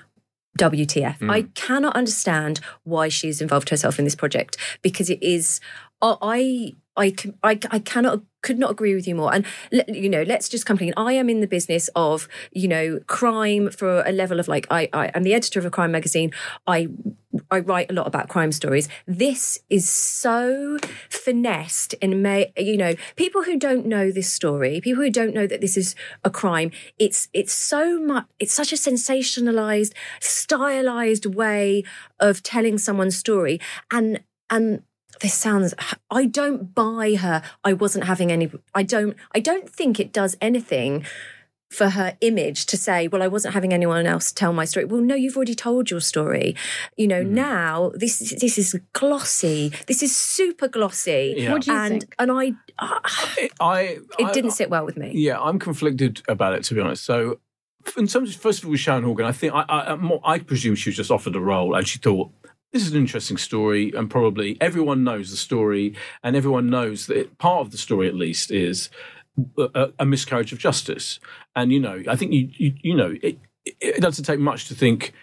W T F. Mm. I cannot understand why she's involved herself in this project, because it is, uh, I, I, I, I cannot, could not agree with you more. And, you know, let's just come clean. I am in the business of, you know, crime for a level of like, I, I am the editor of a crime magazine. I, I write a lot about crime stories. This is so finessed and, may, you know, people who don't know this story, people who don't know that this is a crime, it's, it's so much, it's such a sensationalized, stylized way of telling someone's story. And, and, this sounds, I don't buy her. I wasn't having any, I don't, I don't think it does anything for her image to say, well, I wasn't having anyone else tell my story. Well, no, you've already told your story. You know, mm. now this this is glossy. This is super glossy. Yeah. What do you and, think? And I, uh, I, it I, didn't sit well with me. Yeah, I'm conflicted about it, to be honest. So, in terms of, first of all, with Sharon Horgan, I think, I, I, more, I presume she was just offered a role and she thought, this is an interesting story, and probably everyone knows the story, and everyone knows that it, part of the story, at least, is a, a miscarriage of justice. And, you know, I think, you you, you know, it, it doesn't take much to think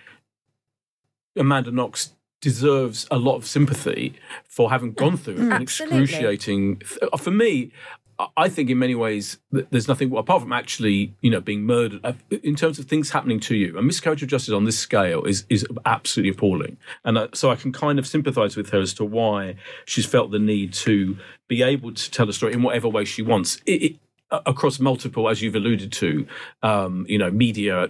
Amanda Knox deserves a lot of sympathy for having gone through an Absolutely. excruciating... For me, I think in many ways there's nothing, apart from actually, you know, being murdered, in terms of things happening to you. A miscarriage of justice on this scale is is absolutely appalling. And uh, so I can kind of sympathise with her as to why she's felt the need to be able to tell a story in whatever way she wants. It, it, across multiple, as you've alluded to, um, you know, media.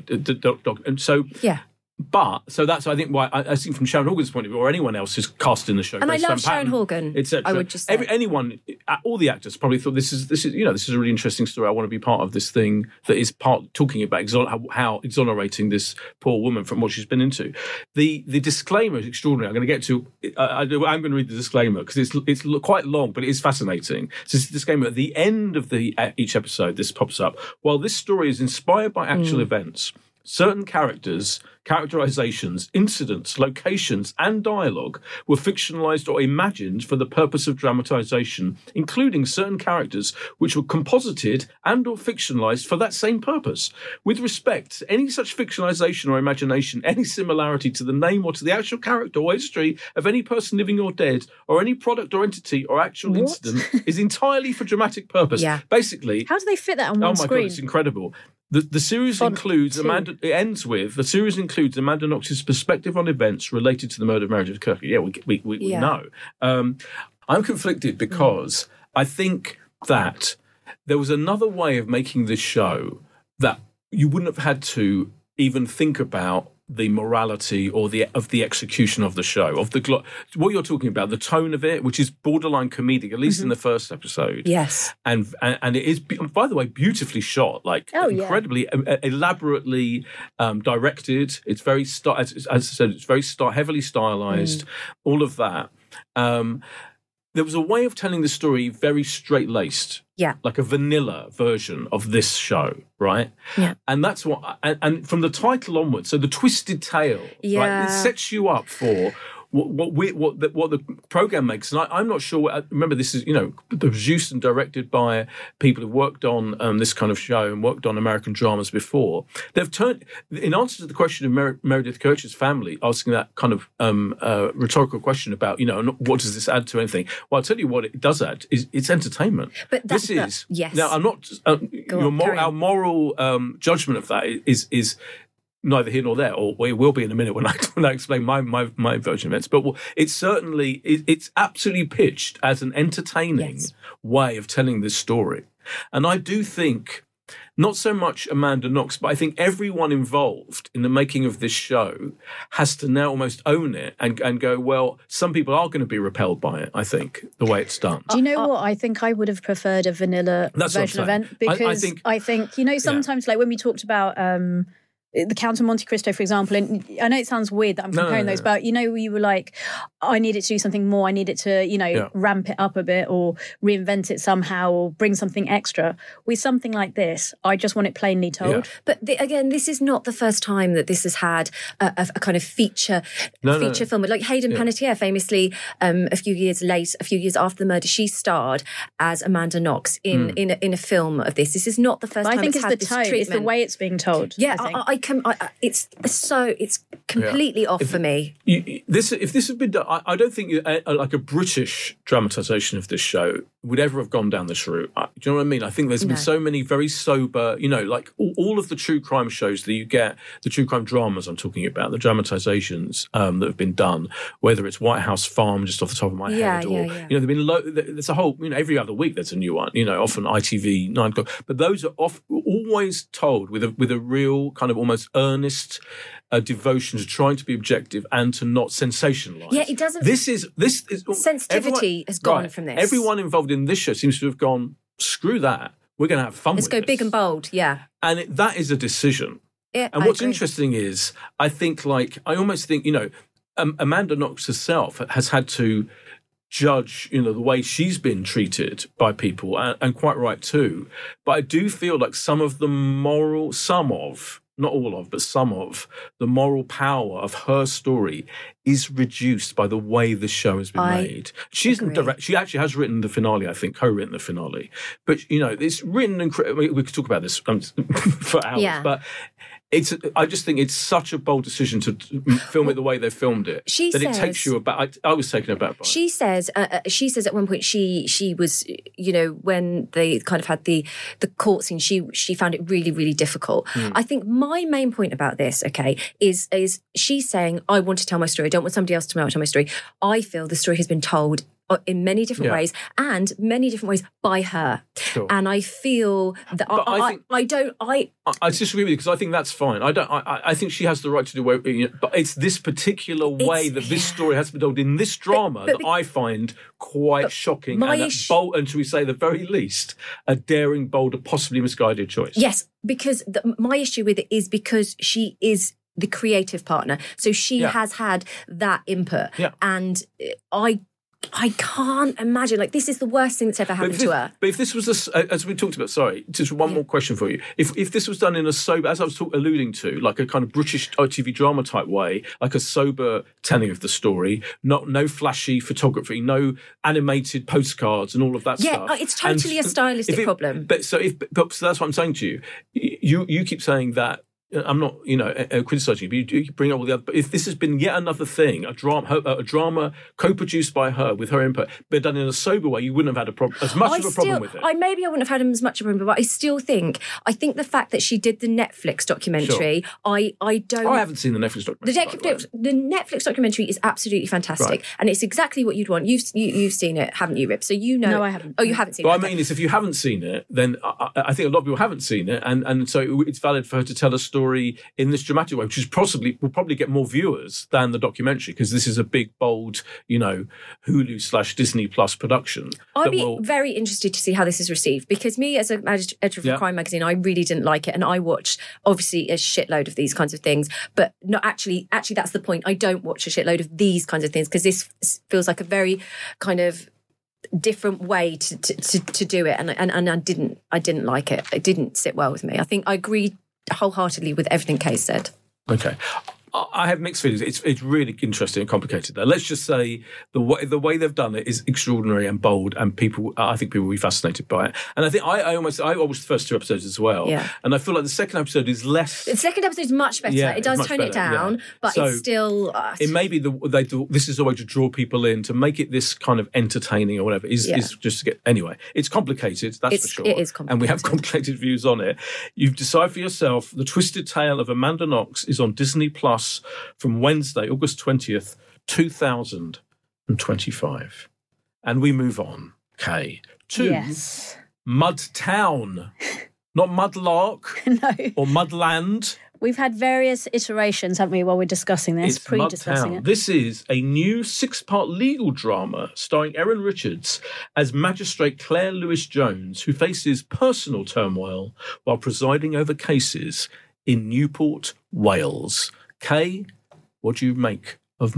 And so... Yeah. But, so that's, I think, why, I, I think from Sharon Horgan's point of view, or anyone else who's cast in the show. And I Grace love Van Sharon Patten, Horgan, et cetera. I would just say. Every, anyone, all the actors probably thought this is, this is, you know, this is a really interesting story. I want to be part of this thing that is part, talking about exon, how, how exonerating this poor woman from what she's been into. The the disclaimer is extraordinary. I'm going to get to, I, I, I'm going to read the disclaimer because it's it's quite long, but it is fascinating. So this disclaimer, at the end of the each episode, this pops up. While this story is inspired by actual mm. events, certain characters, characterizations, incidents, locations, and dialogue were fictionalized or imagined for the purpose of dramatization, including certain characters which were composited and or fictionalized for that same purpose. With respect to any such fictionalization or imagination, any similarity to the name or to the actual character or history of any person living or dead, or any product or entity or actual What? incident is entirely for dramatic purpose. Yeah. Basically, How do they fit that on oh one my screen? God, it's incredible. The, the series Font includes two. Amanda. It ends with the series includes Amanda Knox's perspective on events related to the murder of Meredith Kirk. Yeah, we we we, we Yeah. know. Um, I'm conflicted because I think that there was another way of making this show that you wouldn't have had to even think about the morality or the of the execution of the show, of the glo- what you're talking about, the tone of it, which is borderline comedic, at least Mm-hmm. in the first episode. Yes. And, and and it is, by the way, beautifully shot, like Oh, yeah. incredibly, uh, elaborately um, directed. It's very, sty- as, as I said, it's very sty- heavily stylized, Mm. all of that. Um, there was a way of telling the story very straight-laced. Yeah. Like a vanilla version of this show, right? Yeah. And that's what, and, and from the title onwards, so the twisted tale, right? Yeah. It sets you up for what what we, what the, what the program makes. And I, I'm not sure. What, remember, this is, you know, produced and directed by people who've worked on um, this kind of show and worked on American dramas before. They've turned, in answer to the question of Mer- Meredith Kirch's family, asking that kind of um, uh, rhetorical question about, you know, what does this add to anything? Well, I'll tell you what it does add is it's entertainment. But this that- is yes. now. I'm not. Uh, Go your on, mor- carry on. our moral um, judgment of that is is. neither here nor there, or it will be in a minute when I when I explain my my, my version of events. But it's certainly it, it's absolutely pitched as an entertaining Yes. way of telling this story, and I do think not so much Amanda Knox, but I think everyone involved in the making of this show has to now almost own it and and go, well, some people are going to be repelled by it. I think the way it's done. Do you know what? I think I would have preferred a vanilla That's what I'm version of saying. event I- I because think- I think, you know, sometimes like when we talked about um, the Count of Monte Cristo, for example, and I know it sounds weird that I'm No, no, comparing no, those, no. but you know, you were like, I need it to do something more. I need it to, you know, Yeah. ramp it up a bit or reinvent it somehow or bring something extra. With something like this, I just want it plainly told. Yeah. But the, again, this is not the first time that this has had a, a, a kind of feature No, no, feature no. film. Like Hayden Yeah. Panettiere, famously, um, a few years late, a few years after the murder, she starred as Amanda Knox in Hmm. in, a, in a film of this. This is not the first But I time think it's, it's had the this tone, it's treatment. the way it's being told. Yeah, I think. I, I, I can. I, I- it's so it's completely off for me. You- you- this if this had been done, I, I don't think a, a, like a British dramatization of this show would ever have gone down this route. I, do you know what I mean? I think there's No. been so many very sober, you know, like all, all of the true crime shows that you get, the true crime dramas I'm talking about, the dramatizations um, that have been done, whether it's White House Farm, just off the top of my Yeah, head, or yeah, yeah. you know, there've been lo- there's a whole, you know, every other week there's a new one. You know, often I T V, Nine O'clock, but those are off, always told with a with a real kind of almost earnest uh, devotion to trying to be objective and to not sensationalize. Yeah, it doesn't- This is this is Sensitivity everyone- has gone right, from this. Everyone involved in this show seems to have gone, screw that. We're going to have fun Let's with go this. big and bold. Yeah. And it, that is a decision. Yeah, And I what's agree. interesting is, I think, like, I almost think, you know, um, Amanda Knox herself has had to judge, you know, the way she's been treated by people, and, and quite right too. But I do feel like some of the moral, some of, not all of, but some of the moral power of her story is reduced by the way the show has been I made. She isn't agree. direct. She actually has written the finale, I think, co-written the finale. But, you know, it's written, and we, we could talk about this um, for hours, Yeah. but it's, I just think it's such a bold decision to t- film it the way they filmed it. She that it says- takes you aback. I, I was taken aback by it. She says, uh, uh, she says at one point she she was, you know, when they kind of had the the court scene, she she found it really really difficult. Hmm. I think my main point about this, okay, is is she's saying I want to tell my story. I don't want somebody else to tell my story. I feel the story has been told in many different Yeah. ways and many different ways by her. Sure. And I feel that I, But I I, think- I don't I I, I disagree with you because I think that's fine. I don't. I, I- I think she has the right to do what, you know, but it's this particular way It's- that this yeah. story has been told in this drama but that I find quite shocking my and, a issue- bold, and shall we say, the very least, a daring, bold, a possibly misguided choice. Yes, because the, my issue with it is because she is the creative partner. So she Yeah. has had that input. Yeah. And I I can't imagine, like, this is the worst thing that's ever But happened if, this, to her. but if this was, a s as we talked about, sorry, just one more question for you. If if this was done in a sober, as I was talk, alluding to, like a kind of British T V drama type way, like a sober telling of the story, not no flashy photography, no animated postcards and all of that Yeah, stuff. uh, it's totally a stylistic if it- problem. But so if, but so that's what I'm saying to you. You you keep saying that. I'm not, you know, uh, criticizing you, but you, you bring up all the other. But if this has been yet another thing, a drama, a drama co-produced by her with her input, but done in a sober way, you wouldn't have had a problem, as much I of a still, problem with it. I maybe I wouldn't have had as much of a problem, but I still think, I think the fact that she did the Netflix documentary, I, I don't... I haven't seen the Netflix The, documentary. by the way. Netflix, the Netflix documentary is absolutely fantastic, Right. and it's exactly what you'd want. You've you, you've seen it, haven't you, Rip? So you know. No, I haven't. Oh, you haven't seen But it. I Okay. mean, is if you haven't seen it, then I, I think a lot of people haven't seen it, and, and so it's valid for her to tell a story in this dramatic way, which is possibly will probably get more viewers than the documentary because this is a big, bold, you know, Hulu slash Disney Plus production. I'd that be will, very interested to see how this is received because me, as an editor of Yeah. a crime magazine, I really didn't like it, and I watched obviously a shitload of these kinds of things. But not actually, actually, that's the point. I don't watch a shitload of these kinds of things because this feels like a very kind of different way to to, to, to do it, and, and and I didn't I didn't like it. It didn't sit well with me. I think I agree wholeheartedly with everything Kay said. Okay. I have mixed feelings. It's it's really interesting and complicated there. Let's just say the way the way they've done it is extraordinary and bold, and people I think people will be fascinated by it. And I think I, I almost I watched the first two episodes as well, Yeah. and I feel like the second episode is less. The second episode is much better. Yeah, it it's does much tone it better, down, yeah. but So, it's still. Uh, It may be the they do, this is a way to draw people in to make it this kind of entertaining or whatever. Is Yeah. is just to get anyway. It's complicated, that's It's- for sure. it is and we have complicated. complicated views on it. You've decided for yourself. The Twisted Tale of Amanda Knox is on Disney Plus from Wednesday, August twentieth, two thousand twenty-five, and we move on. Kay, to Yes. Mud Town, not Mudlark No. or Mudland. We've had various iterations, haven't we, while we're discussing this, It's pre-discussing Mudtown. it. This is a new six-part legal drama starring Erin Richards as Magistrate Claire Lewis-Jones, who faces personal turmoil while presiding over cases in Newport, Wales. Kay, what do you make of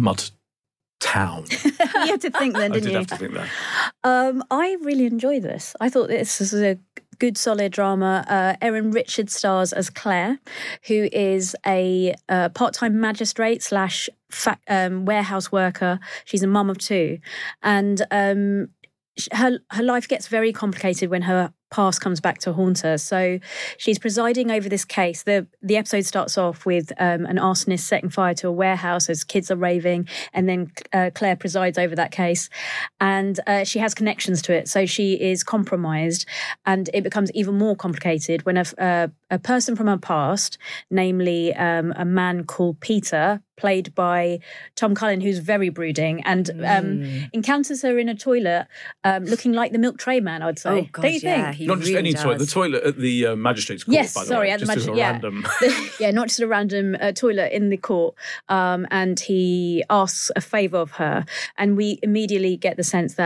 Mudtown? You had to think then, I didn't did you? have to think that. Um, I really enjoyed this. I thought this was a good, solid drama. Uh, Erin Richards stars as Claire, who is a uh, part-time magistrate slash fa- um, warehouse worker. She's a mum of two, and um, sh- her her life gets very complicated when her past comes back to haunt her. So she's presiding over this case. The the episode starts off with um, an arsonist setting fire to a warehouse as kids are raving, and then uh, Claire presides over that case, and uh, she has connections to it. So she is compromised, and it becomes even more complicated when a, uh, a person from her past, namely um, a man called Peter, played by Tom Cullen, who's very brooding, and um, encounters her in a toilet looking um, looking like the milk tray man, I'd say. Oh, God, Don't you yeah, think? he Not just really any toilet, the does. toilet at the uh, magistrate's court, Yes, by the sorry, way. at the just as magis- a yeah. random. yeah, not just a random uh, toilet in the court. Um, and he asks a favour of her. And we immediately get the sense that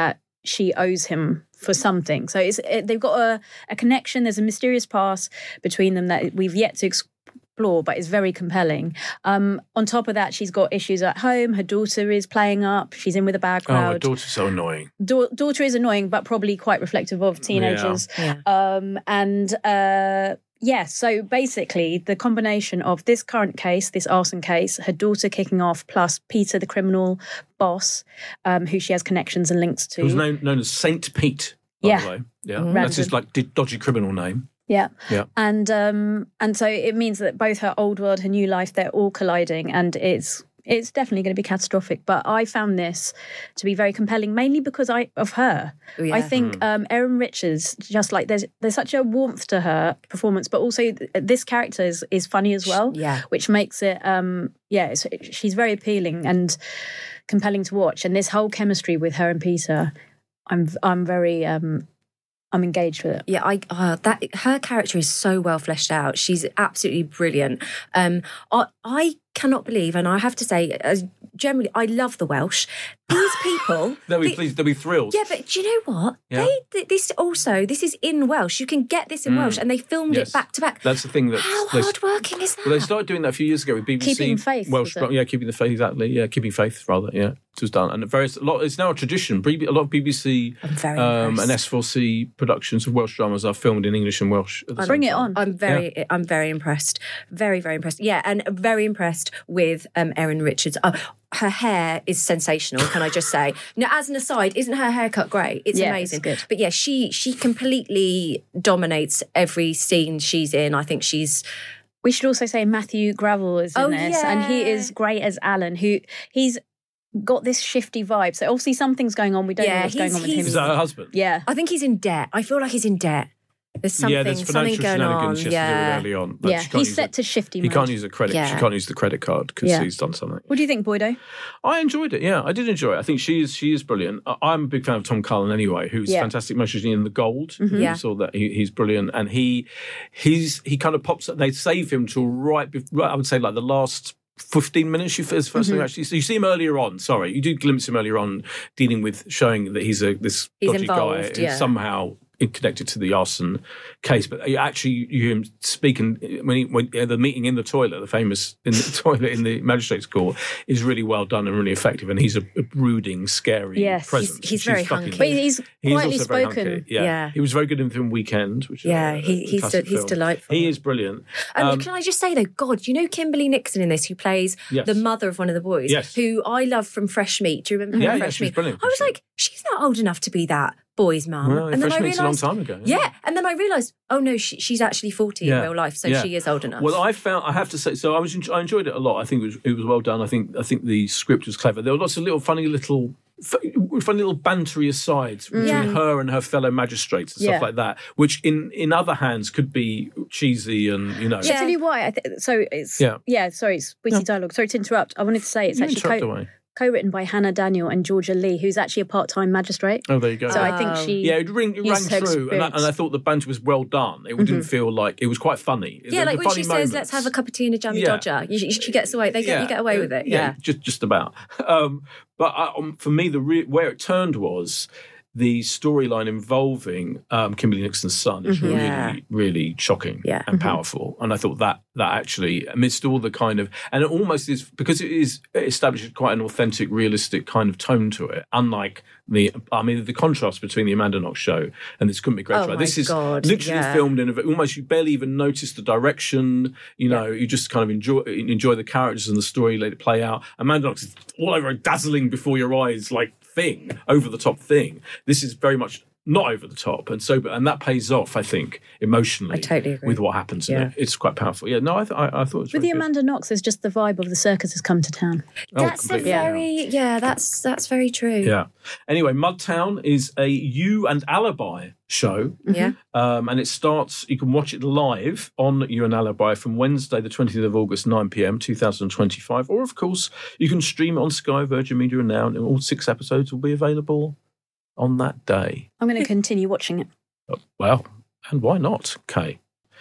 she owes him for something. So it's it, they've got a, a connection. There's a mysterious past between them that we've yet to explore, but it's very compelling. Um, on top of that, she's got issues at home. Her daughter is playing up. She's in with a bad Oh, her crowd. daughter's so annoying. Da- daughter is annoying, but probably quite reflective of teenagers. Yeah. Um, and uh, yeah, so basically the combination of this current case, this arson case, her daughter kicking off, plus Peter, the criminal boss, um, who she has connections and links to. Who's known, known as Saint Pete, by Yeah. the way. Yeah, Mm. that's his like d- dodgy criminal name. Yeah. Yeah. And um, and so it means that both her old world, her new life, they're all colliding, and it's it's definitely going to be catastrophic. But I found this to be very compelling, mainly because I of her. Oh, yeah. I think um, Erin Richards, just like there's there's such a warmth to her performance, but also th- this character is, is funny as well, Yeah. which makes it um, yeah, it's, she's very appealing and compelling to watch. And this whole chemistry with her and Peter, I'm I'm very um, I'm engaged with it. Yeah, I uh, that her character is so well fleshed out. She's absolutely brilliant. Um, I I cannot believe, and I have to say, as generally, I love the Welsh. These people, They'll be they- pleased. They'll be thrilled. yeah, but do you know what? Yeah. They th- this also this is in Welsh. You can get this in Mm. Welsh, and they filmed Yes. it back to back. That's the thing. That's How they, hardworking is that? well, they started doing that a few years ago with B B C. Keeping Faith, Welsh, was it? yeah, keeping the faith. Exactly. Yeah, keeping faith. Rather, yeah, it was done. And various a lot. It's now a tradition. B B A lot of B B C I'm very um, impressed. and S four C productions of Welsh dramas are filmed in English and Welsh. At the Bring same it time. on. I'm very, I'm very impressed. Very, very impressed. Yeah, and very impressed with um, Erin Richards. Oh, her hair is sensational. Can I just say? Now, as an aside, isn't her haircut great? It's Yeah, amazing. it's good. But yeah, she she completely dominates every scene she's in. I think she's We should also say Matthew Gravel is in Oh, this, and he yeah. is great as Alan, who he's got this shifty vibe. So obviously something's going on. We don't Yeah, know what's he's- going on with him. he's- Is that her husband? Yeah. I think he's in debt. I feel like he's in debt. There's something, yeah, there's something financial going on. shenanigans she has to Yeah. do with early on. But Yeah, she can't he's use set it. to shifty He mode. can't use a credit. She Yeah. can't use the credit card because Yeah. he's done something. What do you think, Boydo? I enjoyed it. Yeah, I did enjoy it. I think she is she is brilliant. I- I'm a big fan of Tom Cullen anyway, who's Yeah. fantastic, mostly in The Gold. Mhm. You Yeah. saw that he, he's brilliant, and he he's he kind of pops. They save him till right before, I would say, like the last fifteen minutes. You first first Mm-hmm. thing actually, so you see him earlier on. Sorry, you do glimpse him earlier on, dealing with showing that he's a this He's dodgy guy involved, yeah. somehow connected to the arson case. But you actually, you hear him speaking when, he, when uh, the meeting in the toilet, the famous in the toilet in the magistrate's court, is really well done and really effective. And he's a, a brooding, scary Yes. presence. He's- he's She's very fucking- hunky. But he's He's quietly also very spoken. hunky. Yeah. Yeah. He was very good in the film Weekend, which Yeah, is a, he- a he's classic de- he's film. delightful. He is brilliant. And Um, can I just say though, God, you know Kimberly Nixon in this, who plays Yes. the mother of one of the boys, Yes. who I love from Fresh Meat. Do you remember her Yeah, from yeah, Fresh she was Meat? brilliant. I was like, she's not old enough to be that boy's mum. Well, and then Fresh I Meat's a long realised, time ago. yeah, and then I realised, oh no, she, she's actually forty Yeah. in real life, so Yeah. she is old enough. Well, I found I have to say, so I was I enjoyed it a lot. I think it was it was well done. I think I think the script was clever. There were lots of little funny little f- funny little bantery asides between Yeah. her and her fellow magistrates and Yeah. stuff like that, which in in other hands could be cheesy and you know. I'll Yeah. tell you why. I th- so it's Yeah. yeah. Sorry, it's witty No. dialogue. Sorry to interrupt. I wanted to say it's You actually interrupt co- away. co-written by Hannah Daniel and Georgia Lee, who's actually a part-time magistrate. Oh, there you go. So I think Oh. she yeah, it, ring, it rang used her through, and I, experience. and I thought the banter was well done. It didn't feel like it was quite funny. yeah, The- like the when funny she says, moments. "Let's have a cup of tea and a jammy Yeah. dodger," you, she gets away. They get you get away with it. Yeah, just just about. Um, but I, um, for me, the re- where it turned was the storyline involving um, Kimberly Nixon's son is Mhm. really, Yeah. really shocking Yeah. and powerful. And I thought that that actually, amidst all the kind of, and it almost is because it is it establishes quite an authentic, realistic kind of tone to it. Unlike the, I mean, the contrast between the Amanda Knox show and this couldn't be great. Oh Right? my This is God, literally yeah. filmed in a, almost you barely even notice the direction. You know, you just kind of enjoy enjoy the characters and the story, let it play out. Amanda Knox is all over a dazzling before your eyes, like thing, over the top thing. This is very much not over the top, and so and that pays off, I think, emotionally. I totally agree. with what happens in Yeah. it. It's quite powerful. Yeah, no, I, th- I, I thought it was with very the good. Amanda Knox, there's just the vibe of the circus has come to town. Oh, that's a completely, yeah. very yeah. That's that's very true. Yeah. Anyway, Mudtown is a You and Alibi show. Yeah. Um, and it starts, you can watch it live on You and Alibi from Wednesday, the twentieth of August, nine p.m, twenty twenty-five. Or, of course, you can stream it on Sky, Virgin Media Now, and all six episodes will be available on that day. I'm going to continue watching it. Oh, well, and why not, Kay?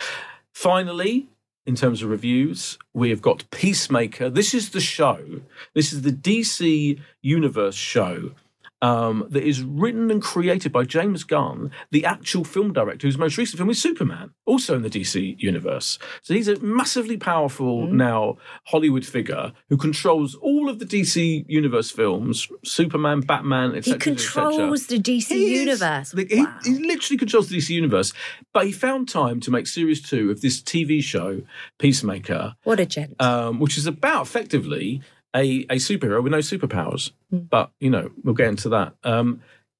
Finally, in terms of reviews, we have got Peacemaker. This is the show. This is the D C Universe show um, that is written and created by James Gunn, the actual film director whose most recent film is Superman, also in the D C universe. So he's a massively powerful Mm. now Hollywood figure who controls all of the D C universe films, Superman, Batman, et He cetera. controls the D C He is- universe. like, he, Wow. he literally controls the D C universe, but he found time to make series two of this T V show, Peacemaker, What a gent. um, which is about effectively a, a superhero with no superpowers. But, you know, we'll get into that. Um,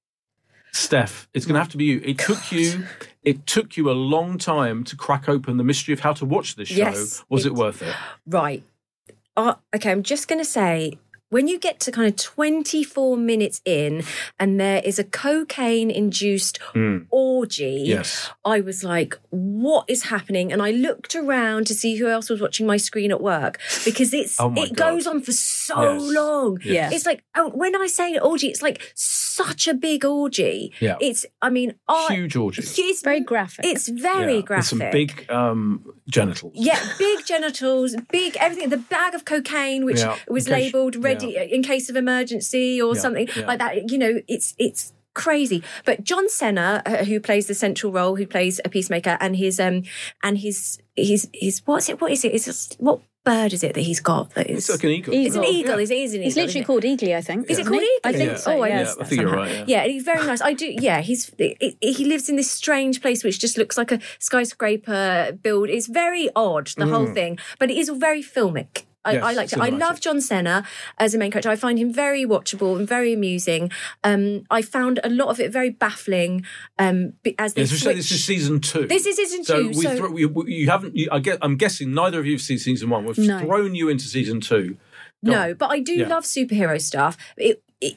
Steph, it's going to have to be you. It took you it took you a long time to crack open the mystery of how to watch this show. Yes, Was it, it- worth it? Right. Uh, okay, I'm just going to say, when you get to kind of twenty-four minutes in and there is a cocaine-induced Mm. orgy, Yes. I was like, what is happening? And I looked around to see who else was watching my screen at work because it's Oh my it God. goes on for so Yes. long. Yeah. It's like, oh, when I say orgy, it's like such a big orgy. Yeah. It's, I mean, I, Huge orgy. It's Very graphic. It's very Yeah, graphic. with some big um, genitals. Yeah, big genitals, big everything. The bag of cocaine, which Yeah, was in case- labelled ready in case of emergency or Yeah, something yeah. like that. You know, it's it's crazy. But John Cena, uh, who plays the central role, who plays a peacemaker, and his um and his his his what's it? What is it? It's just, what bird is it that he's got? That is, It's like an eagle. it's an Eagle. eagle. Yeah. Is it? Is an eagle? It's literally isn't called Eagly, I think. Is it isn't called I Eagly? think Yeah. so. Oh, I yeah. missed I that think you're somehow. right, yeah. Yeah, and he's very nice. I do. Yeah, he's it, it- he lives in this strange place which just looks like a skyscraper build. It's very odd, the whole thing, but it is all very filmic. I, Yes, I liked it. I cinematic. love John Cena as a main character. I find him very watchable and very amusing. Um, I found a lot of it very baffling. Um, be- as they Yes, we say this switch- is season two. This is season So two. we So throw, we, we- you haven't. You, I get. I'm guessing neither of you have seen season one. We've No. thrown you into season two. Go no, on. but I do Yeah. love superhero stuff. It, it,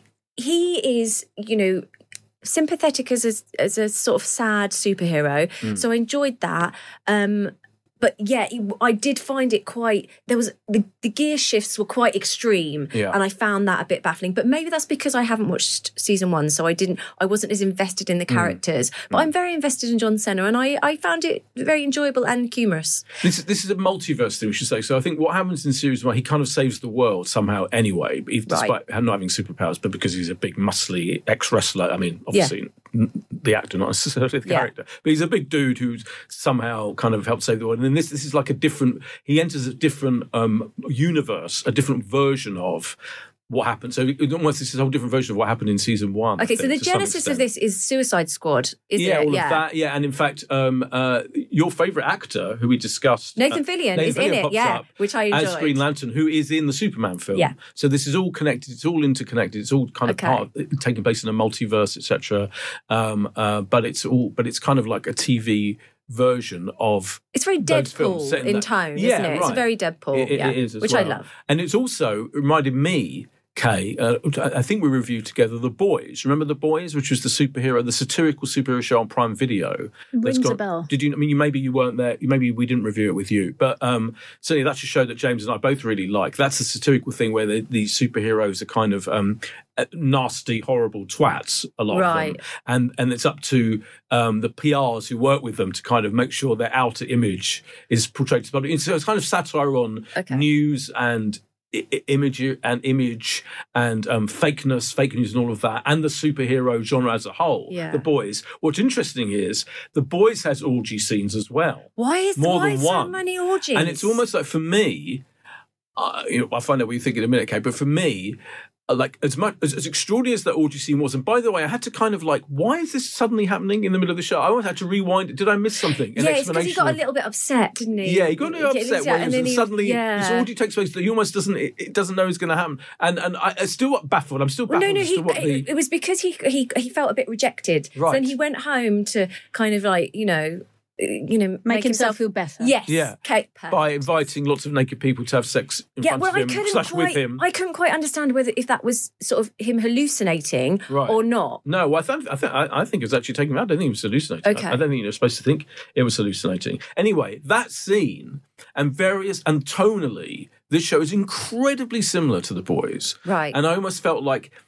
he is, you know, sympathetic as a, as a sort of sad superhero. Mm. So I enjoyed that. Um, but yeah, it- I did find it quite. There was the, the gear shifts were quite extreme, Yeah. and I found that a bit baffling. But maybe that's because I haven't watched season one, so I didn't. I wasn't as invested in the Mm. characters. But I'm very invested in John Cena, and I, I found it very enjoyable and humorous. This is this is a multiverse thing, we should say. So I think what happens in series one, he kind of saves the world somehow anyway, but he- despite not having superpowers, but because he's a big muscly ex wrestler. I mean, obviously n- the actor, not necessarily the Yeah. character, but he's a big dude who's somehow kind of helped save the world. And then this this is like a different. He enters a different um, universe, a different version of what happened. So it almost this is a whole different version of what happened in season one. I Okay, so think, the to some genesis of extent. this is Suicide Squad, isn't yeah, it? all of that. Yeah, and in fact, um, uh, your favourite actor, who we discussed, Nathan uh, Fillion Nathan is in Fillion it, pops yeah, up which I enjoyed. as Green Lantern, who is in the Superman film. Yeah. So this is all connected. It's all interconnected. It's all kind of Okay. part of it, taking place in a multiverse, et cetera. Um, uh, but it's all, but it's kind of like a T V version of It's very those films Deadpool set in in that- tone, Yeah, isn't it? It's right. very Deadpool, It, it- yeah, it is, as which I well. love. And it's also reminded me, Kay, uh, I think we reviewed together The Boys. Remember The Boys, which was the superhero, the satirical superhero show on Prime Video. that's Rings a gone- bell. Did you? I mean, you maybe you weren't there. Maybe we didn't review it with you, but um, certainly that's a show that James and I both really like. That's a satirical thing where the, these superheroes are kind of um, uh, nasty, horrible twats. A lot of Right. them, and and it's up to um, the P Rs who work with them to kind of make sure their outer image is portrayed. So it's kind of satire on Okay. news and I- I- image and image and um, fakeness, fake news, and all of that, and the superhero genre as a whole. Yeah. The Boys. What's interesting is The Boys has orgy scenes as well, Why is More why than so one. many orgies? and it's almost like for me. Uh, you know, I'll find out what you think in a minute, Kate. But for me, uh, like as much as, as extraordinary as that orgy scene was, and by the way, I had to kind of like, why is this suddenly happening in the middle of the show? I almost had to rewind it. Did I miss something? An yeah, it's because he explanation got a of- little bit upset, didn't he? Yeah, he got a little Yeah, upset yeah, when and it then was, he- suddenly yeah. this orgy takes place that he almost doesn't it, it doesn't know is going to happen, and and I, I'm still baffled. I'm still Well, baffled no, no, as he, to what the it was because he he he felt a bit rejected. So Right. then he went home to kind of like you know, uh, you know, Make, himself feel better. Yes, Yeah. Kate. perfect. by inviting lots of naked people to have sex in Yeah, front well, of I him couldn't slash quite. with him. I couldn't quite understand whether if that was sort of him hallucinating Right. or not. No, well, I, th- I, th- I, I think it was actually taking him out. I don't think he was hallucinating. Okay. I, I don't think you're supposed to think it was hallucinating. Anyway, that scene and various and tonally, this show is incredibly similar to The Boys. Right. And I almost felt like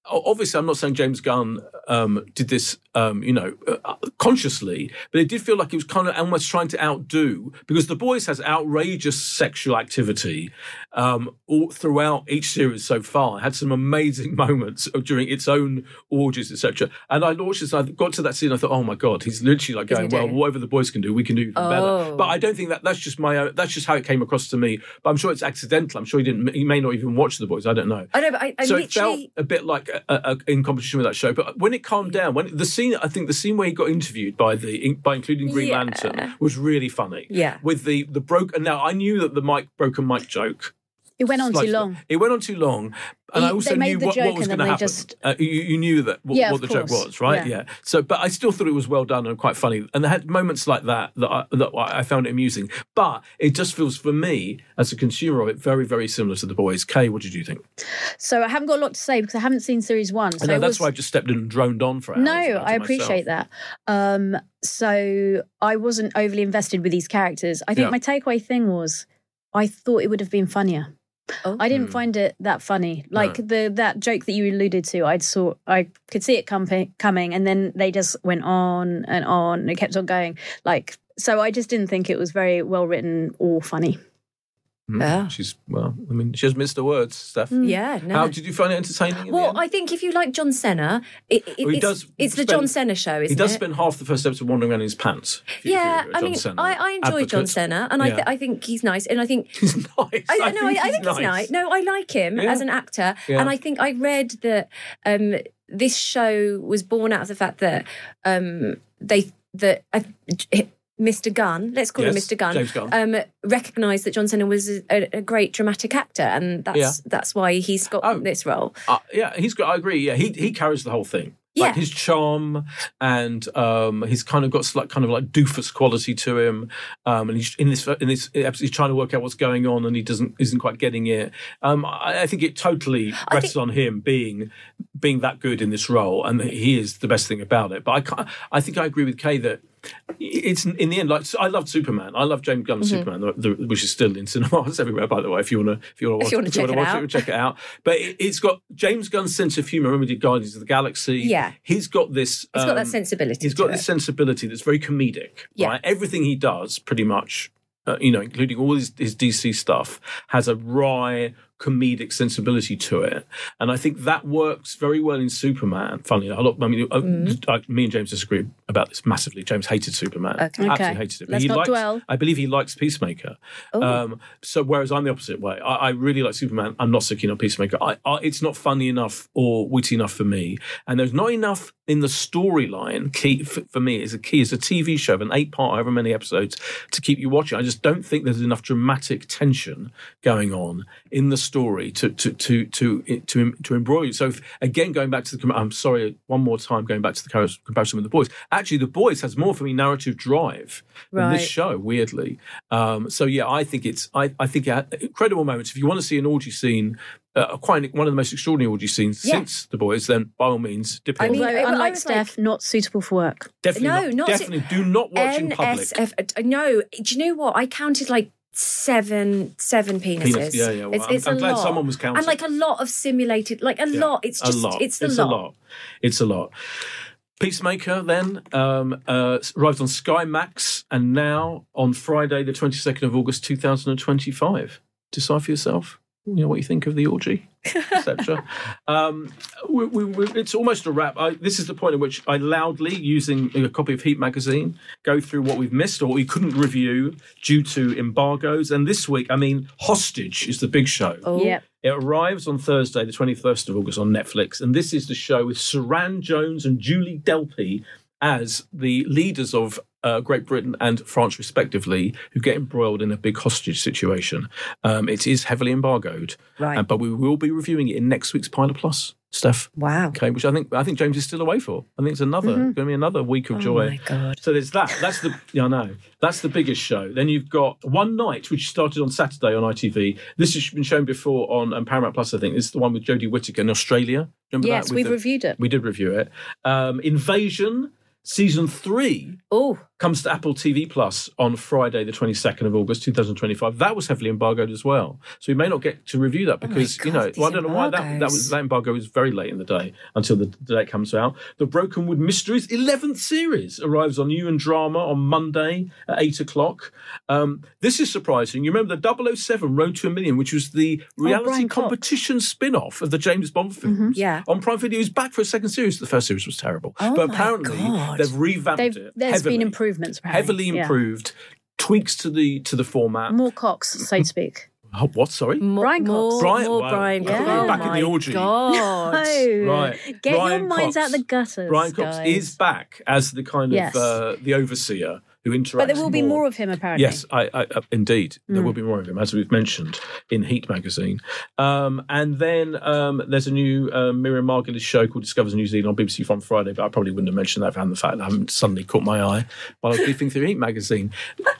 obviously, I'm not saying James Gunn um, did this, um, you know, uh, consciously, but it did feel like he was kind of almost trying to outdo, because The Boys has outrageous sexual activity um, all throughout each series so far. It had some amazing moments during its own orgies, et cetera. And I watched this, I got to that scene, I thought, oh my God, he's literally like going, well, whatever The Boys can do, we can do even oh. better. But I don't think that that's just my own, that's just how it came across to me. But I'm sure it's accidental. I'm sure he didn't, he may not even watch The Boys. I don't know. I know, but I, I so literally... it felt a bit like a, a, in competition with that show. But when it calmed down, when the scene, I think the scene where he got interviewed by the by including Green Yeah. Lantern was really funny. Yeah. With the the broken. Now I knew that the mic broken mic joke. It went on too slightly- long. It went on too long. And He- I also they made knew the what, joke what was and going to then they happen. just- Uh, you, you knew that what, Yeah, what of the joke course. was, right? Yeah. Yeah. So, but I still thought it was well done and quite funny, and they had moments like that that I, that I found it amusing. But it just feels, for me, as a consumer of it, very, very similar to The Boys. Kay, what did you think? So I haven't got a lot to say because I haven't seen series one. So I know it that's was- why I've just stepped in and droned on for hours. No, about it I appreciate myself. that. Um, so I wasn't overly invested with these characters. I think Yeah. my takeaway thing was I thought it would have been funnier. Oh. I didn't Hmm. find it that funny. Like No. the that joke that you alluded to, I'd saw I could see it com- coming, and then they just went on and on, and it kept on going. Like so, I just didn't think it was very well written or funny. Mm, Yeah. She's, well, I mean, she has missed her words, Steph. Yeah, no. How did you find it entertaining? In the Well, end? I think if you like John Cena, it, it, Well, he it's, does it's the spend- John Cena show, isn't he does it? spend half the first episode wandering around in his pants. if you- if Yeah, you're a I John mean, Cena I, I enjoy John advocate. Cena, and I, Yeah. th- I think he's nice, and I think He's nice. I, I know, I, I think he's nice. No, I like him Yeah. as an actor, Yeah. and I think I read that um, this show was born out of the fact that um, they that uh, Mister Gunn, let's call him Yes, Mister Gunn, James Gunn. um, recognised that John Cena was a, a great dramatic actor, and that's Yeah. that's why he's got Oh. this role. Uh, yeah, he's got. I agree. Yeah, he he carries the whole thing. Like Yeah. his charm, and um, he's kind of got like kind of like doofus quality to him. Um, and he's in this in this episode, he's trying to work out what's going on, and he doesn't isn't quite getting it. Um, I, I think it totally I rests think- on him being being that good in this role, and he is the best thing about it. But I can't, I think I agree with Kay that it's in the end like I loved Superman. I love James Gunn's Mm-hmm. Superman, the, the, which is still in cinemas everywhere, by the way. If you want to, if you want to watch, If you wanna check it watch out. it, check it out. But it, it's got James Gunn's sense of humour. Remember, he did Guardians of the Galaxy. Yeah. he's got this. He's got that um, sensibility. He's to got it. this sensibility that's very comedic. Yeah. Right? Everything he does, pretty much, uh, you know, including all his, his D C stuff, has a wry comedic sensibility to it, and I think that works very well in Superman. Funny, a lot. I mean, uh, Mm-hmm. I, me and James disagree about this massively. James hated Superman. Okay. Absolutely Okay. hated it. But Let's he not likes, dwell. I believe he likes Peacemaker. Oh. Um, so whereas I'm the opposite way. I, I really like Superman. I'm not so keen on Peacemaker. I, I, it's not funny enough or witty enough for me, and there's not enough in the storyline. Key for, for me is a key. It's a T V show of an eight part, however many episodes, to keep you watching. I just don't think there's enough dramatic tension going on in the story to to to to to, to embroil you. So if, again, going back to the, I'm sorry, one more time going back to the comparison with The Boys. Actually, The Boys has more for me narrative drive than this Right. show. Weirdly, um, so yeah, I think it's I I think it had incredible moments. If you want to see an orgy scene. Uh, quite one of the most extraordinary orgy scenes Yeah. since The Boys, then by all means, dip I in. mean, Although, I- I unlike was Steph, like- not suitable for work. definitely No, not, not definitely do not watch in public. N S F. uh, No, do you know what? I counted like seven, seven penises. Penis, yeah, yeah. Well, it's I'm- it's I'm a glad lot. someone was counting. And like a lot of simulated, like a Yeah, lot. It's just, a lot. it's the it's lot. a lot. It's a lot. Peacemaker then um, uh, arrived on Sky Max, and now on Friday, the twenty-second of August, two thousand twenty-five. Decide for yourself. You know what you think of the orgy, et cetera. um, we, we, we, it's almost a wrap. I, this is the point at which I loudly, using a copy of Heat magazine, go through what we've missed or what we couldn't review due to embargoes. And this week, I mean, Hostage is the big show. Oh, Yep. It arrives on Thursday, the twenty-first of August on Netflix. And this is the show with Saran Jones and Julie Delpy as the leaders of uh, Great Britain and France, respectively, who get embroiled in a big hostage situation. Um, it is heavily embargoed. Right. Uh, but we will be reviewing it in next week's Pilot Plus, Steph. Wow. Okay, which I think I think James is still away for. I think it's another going to be another week of Oh joy. my God. So there's that. That's the yeah, I know. That's the biggest show. Then you've got One Night, which started on Saturday on I T V. This has been shown before on um, Paramount Plus, I think. This is the one with Jodie Whittaker in Australia. Remember Yes, that? With we've the- reviewed it. We did review it. Um, Invasion season three. Oh, comes to Apple T V Plus on Friday, the twenty-second of August, twenty twenty-five. That was heavily embargoed as well. So we may not get to review that because, oh you know, God, well, I don't know why that, that, was, that embargo was very late in the day until the, the day it comes out. The Brokenwood Mysteries eleventh series arrives on You and Drama on Monday at eight o'clock. Um, this is surprising. You remember the double oh seven Road to a Million, which was the reality Brian Cox. competition spin-off of the James Bond films. Yeah. On Prime Video is back for a second series. The first series was terrible. Oh but my apparently God. they've revamped They've, it. there's heavily. been improvements. Apparently. Heavily Yeah. improved, tweaks to the to the format. More Cox, so to speak. Oh, what? Sorry, More, Brian Cox. more, Brian- more wow. Brian Yeah. Cox. Oh Back in the my orgy. God. No. Right. Get Brian your minds Cox. out the gutters. Brian Cox guys. is back as the kind Yes. of uh, the overseer who interacts. But there will be more of him, apparently. Yes, I, I, uh, indeed. There Mm. will be more of him, as we've mentioned in Heat magazine. Um, and then um, there's a new uh, Miriam Margolyes show called Discovers New Zealand on B B C from Friday, but I probably wouldn't have mentioned that if I hadn't the fact that I haven't suddenly caught my eye while I was leafing through Heat magazine.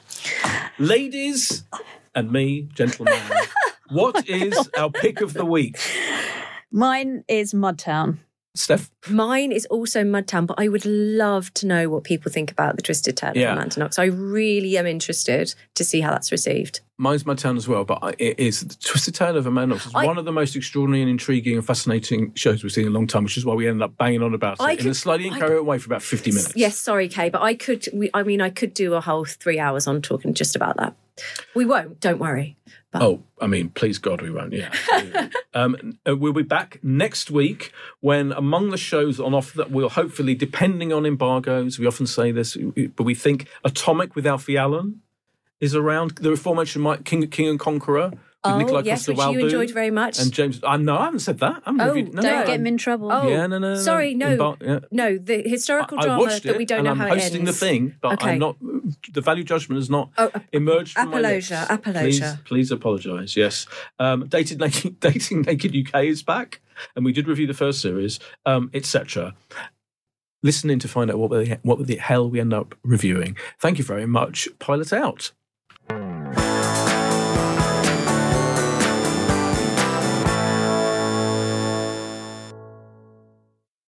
Ladies and me, gentlemen, what is our pick of the week? Mine is Mudtown. Steph? Mine is also Mudtown, but I would love to know what people think about The Twisted Tale Yeah. of Amanda Knox. I really am interested to see how that's received. Mine's my town as well, but I- it is The Twisted Tale of Amanda Knox. It's I- one of the most extraordinary and intriguing and fascinating shows we've seen in a long time, which is why we ended up banging on about I it in could- a slightly I- incoherent way for about fifty minutes. Yes, sorry, Kay, but I could, we, I mean, I could do a whole three hours on talking just about that. We won't, don't worry. But Oh, I mean, please God, we won't. Yeah. absolutely. um, uh, we'll be back next week when among the shows on offer that we'll hopefully, depending on embargoes, we often say this, but we think Atomic with Alfie Allen is around. The aforementioned Mike, King, King and Conqueror with oh, Nikolai yes, which Coster-Waldau you enjoyed very much. and James. Uh, no, I haven't said that. I haven't Oh, reviewed, no, Don't no, get I'm- him in trouble. Oh, Yeah, no, no, no. sorry, no. Embar- yeah. no, the historical I, I drama watched that it we don't and know I'm how hosting it the ends. thing, but Okay. I'm not. The value judgment has not Oh, ap- emerged from my lips. apologia, apologia. Please, please apologise. Yes, um, Dated Naked, Dating Naked U K is back, and we did review the first series, um, et cetera. Listen in to find out what the what the hell we end up reviewing. Thank you very much. Pilot out.